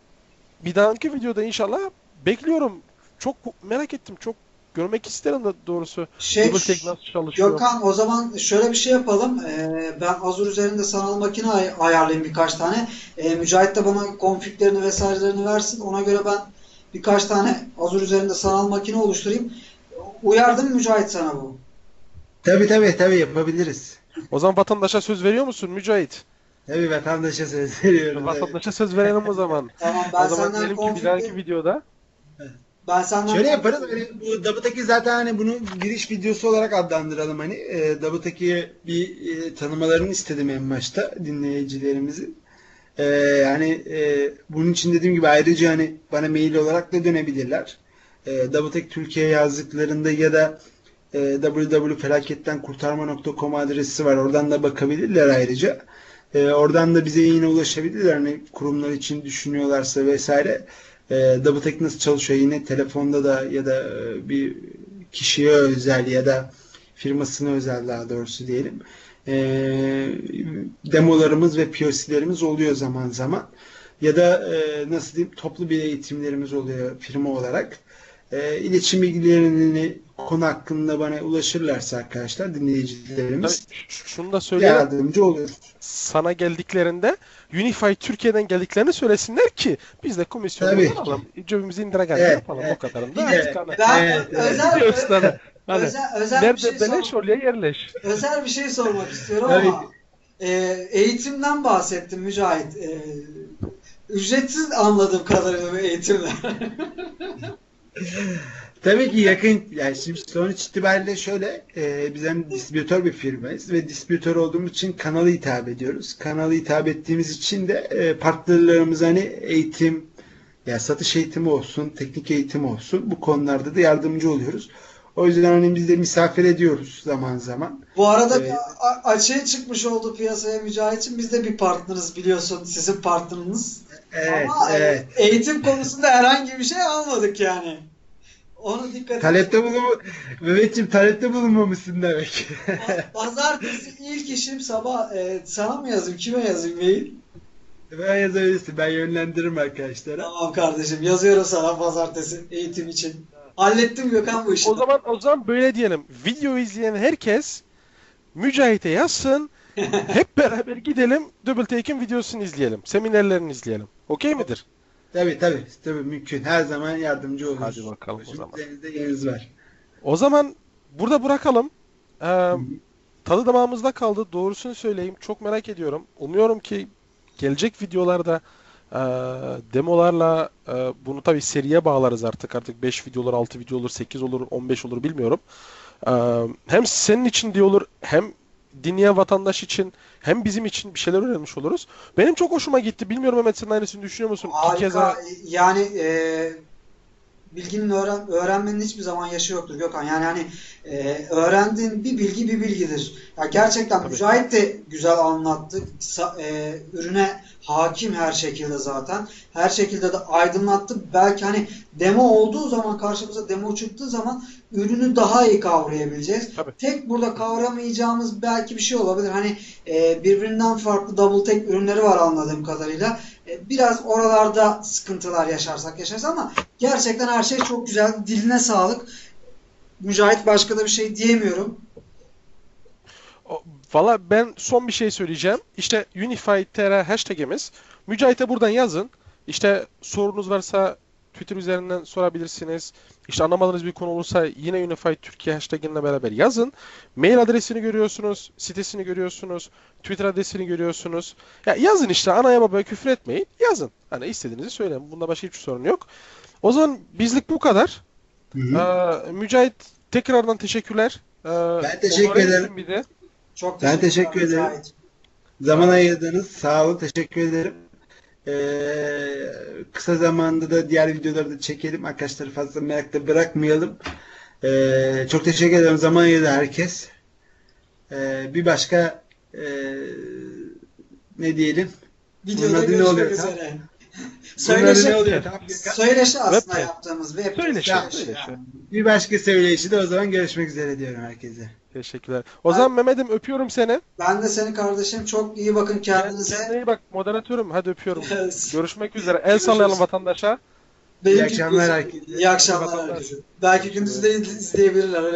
bir dahaki videoda inşallah bekliyorum. Çok merak ettim. Çok görmek isterim de doğrusu. Şey DoubleTake nasıl çalışıyor? Gökhan o zaman şöyle bir şey yapalım. Ee, ben Azure üzerinde sanal makine ay- ayarlayayım birkaç tane. Ee, Mücahit de bana konfiglerini vesairelerini versin. Ona göre ben birkaç tane Azure üzerinde sanal makine oluşturayım. Uyardım mı Mücahit sana bu? Tabii tabii tabii yapabiliriz. O zaman vatandaşa söz veriyor musun Mücahit? Tabii vatandaşa söz veriyoruz. Evet. Vatandaşa söz verelim o zaman. Tamam O ben zaman senden diyelim ki bir dahaki konfigleri videoda. ben senden Şöyle yaparız. konfig Hani bu DoubleTake'i zaten hani bunu giriş videosu olarak adlandıralım hani. E, DoubleTake'i bir e, tanımalarını istedim en başta dinleyicilerimizin. E, yani e, bunun için dediğim gibi ayrıca hani bana mail olarak da dönebilirler. E, DoubleTake Türkiye yazdıklarında ya da e, double-u double-u double-u nokta felaketten kurtarma nokta com adresi var. Oradan da bakabilirler ayrıca. E, oradan da bize yine ulaşabilirler. Hani kurumlar için düşünüyorlarsa vesaire. E, DoubleTake nasıl çalışıyor? Yine telefonda da ya da e, bir kişiye özel ya da firmasına özel daha doğrusu diyelim. E, demolarımız ve P O C'lerimiz oluyor zaman zaman. Ya da e, nasıl diyeyim toplu bir eğitimlerimiz oluyor firma olarak. E, iletişim bilgilerini konu hakkında bana ulaşırlarsa arkadaşlar Tabii dinleyicilerimiz ş- şunu da söyleyelim. yardımcı oluyor. Sana geldiklerinde Unify Türkiye'den geldiklerini söylesinler ki biz de komisyonumuzu Tabii ki. alalım. Cebimizi indireganti Evet, yapalım o evet, kadarını da bir artık de hani. ben evet, evet. özel Biliyorsun hani. ö- Hani özel özel bir şey nerede beleş sor oraya yerleş. özel bir şey sormak istiyorum Tabii ama ki. e, eğitimden bahsettim Mücahit. E, ücretsiz anladığım kadarıyla bu eğitimler. Tabii ki yakın, yani şimdi sonuç itibariyle şöyle, e, biz hani distribütör bir firmayız ve distribütör olduğumuz için kanalı hitap ediyoruz. Kanalı hitap ettiğimiz için de e, partnerlerimiz hani eğitim, ya satış eğitimi olsun, teknik eğitim olsun bu konularda da yardımcı oluyoruz. O yüzden hani biz de misafir ediyoruz zaman zaman. Bu arada E, a- açığa çıkmış oldu piyasaya Mücahit'in. Biz de bir partneriz biliyorsun. Sizin partneriniz. evet, Ama e, evet. eğitim konusunda herhangi bir şey almadık yani. Onu dikkat et. Talepte bulunma, Mehmetciğim talepte bulunmamışsın demek. Pa- Pazartesi ilk işim sabah e, sana mı yazayım? Kime yazayım mail? Ben yazabilirsin, ben yönlendiririm arkadaşlara. Tamam kardeşim yazıyorum sana pazartesi eğitim için. Hallettim Gökhan bu işi. O zaman o zaman böyle diyelim. Video izleyen herkes Mücahit'e yazsın. Hep beraber gidelim Double Take'in videosunu izleyelim. Seminerlerini izleyelim. Okey midir? Tabii tabii. Tabii mümkün. Her zaman yardımcı oluruz. Hadi bakalım o zaman. Elinizde yeriniz var. O zaman burada bırakalım. Ee, tadı damağımızda kaldı. Doğrusunu söyleyeyim. Çok merak ediyorum. Umuyorum ki gelecek videolarda e, demolarla e, bunu tabii seriye bağlarız artık. Artık beş video olur, altı video olur, sekiz olur, on beş olur bilmiyorum. Ee, hem senin için diye olur, hem dinleyen vatandaş için, hem bizim için bir şeyler öğrenmiş oluruz. Benim çok hoşuma gitti. Bilmiyorum Mehmet, sen aynısını düşünüyor musun? İki kez Harika. Yani e, bilginin öğren, öğrenmenin hiçbir zaman yaşı yoktur Gökhan. Yani hani e, öğrendiğin bir bilgi bir bilgidir. Ya gerçekten Tabii. Mücahit de güzel anlattı. Sa- e, ürüne hakim her şekilde zaten. Her şekilde de aydınlattı. Belki hani demo olduğu zaman, karşımıza demo çıktığı zaman ürünü daha iyi kavrayabileceğiz. Tabii. Tek burada kavramayacağımız belki bir şey olabilir. Hani e, birbirinden farklı double take ürünleri var anladığım kadarıyla. E, biraz oralarda sıkıntılar yaşarsak yaşarız ama gerçekten her şey çok güzel. Diline sağlık. Mücahit, başka da bir şey diyemiyorum. O- Valla ben son bir şey söyleyeceğim. İşte Unified T R hashtagimiz. Mücahit'e buradan yazın. İşte sorunuz varsa Twitter üzerinden sorabilirsiniz. İşte anlamadığınız bir konu olursa yine Unified Türkiye hashtaginle beraber yazın. Mail adresini görüyorsunuz, sitesini görüyorsunuz, Twitter adresini görüyorsunuz. Ya yazın işte, anaya babaya küfür etmeyin. Yazın. Hani istediğinizi söyleyin. Bunda başka hiçbir sorun yok. O zaman bizlik bu kadar. Hı hı. Ee, Mücahit, tekrardan teşekkürler. Ee, Ben teşekkür onore ederim. ettin bizi. Çok Ben teşekkürler teşekkür ederim. Mücahit. Zaman ayırdınız. Sağ olun. Teşekkür ederim. Ee, kısa zamanda da diğer videoları da çekelim. Arkadaşları fazla merakla bırakmayalım. Ee, çok teşekkür ederim. Zaman ayırdı herkes. Ee, bir başka ee, ne diyelim? Videoda Bunun adı ne görüşmek oluyor tam? üzere. Bunun adı ne Söyleşi, oluyor tam? Gökhan? söyleşi aslında Web mi? yaptığımız bir web Söyleşi, söyleşi. söyleşi. Bir başka söyleşi de o zaman görüşmek üzere diyorum herkese. Teşekkürler. O zaman Mehmet'im, öpüyorum seni. Ben de seni kardeşim. Çok iyi bakın kendinize. Kendine iyi bak, moderatörüm. Hadi öpüyorum. Evet. Görüşmek üzere. El sallayalım vatandaşa. Benimki- İyi akşamlar herkese. İyi akşamlar Vatandaş. herkese. Belki gündüz de izleyebilirler. Öyle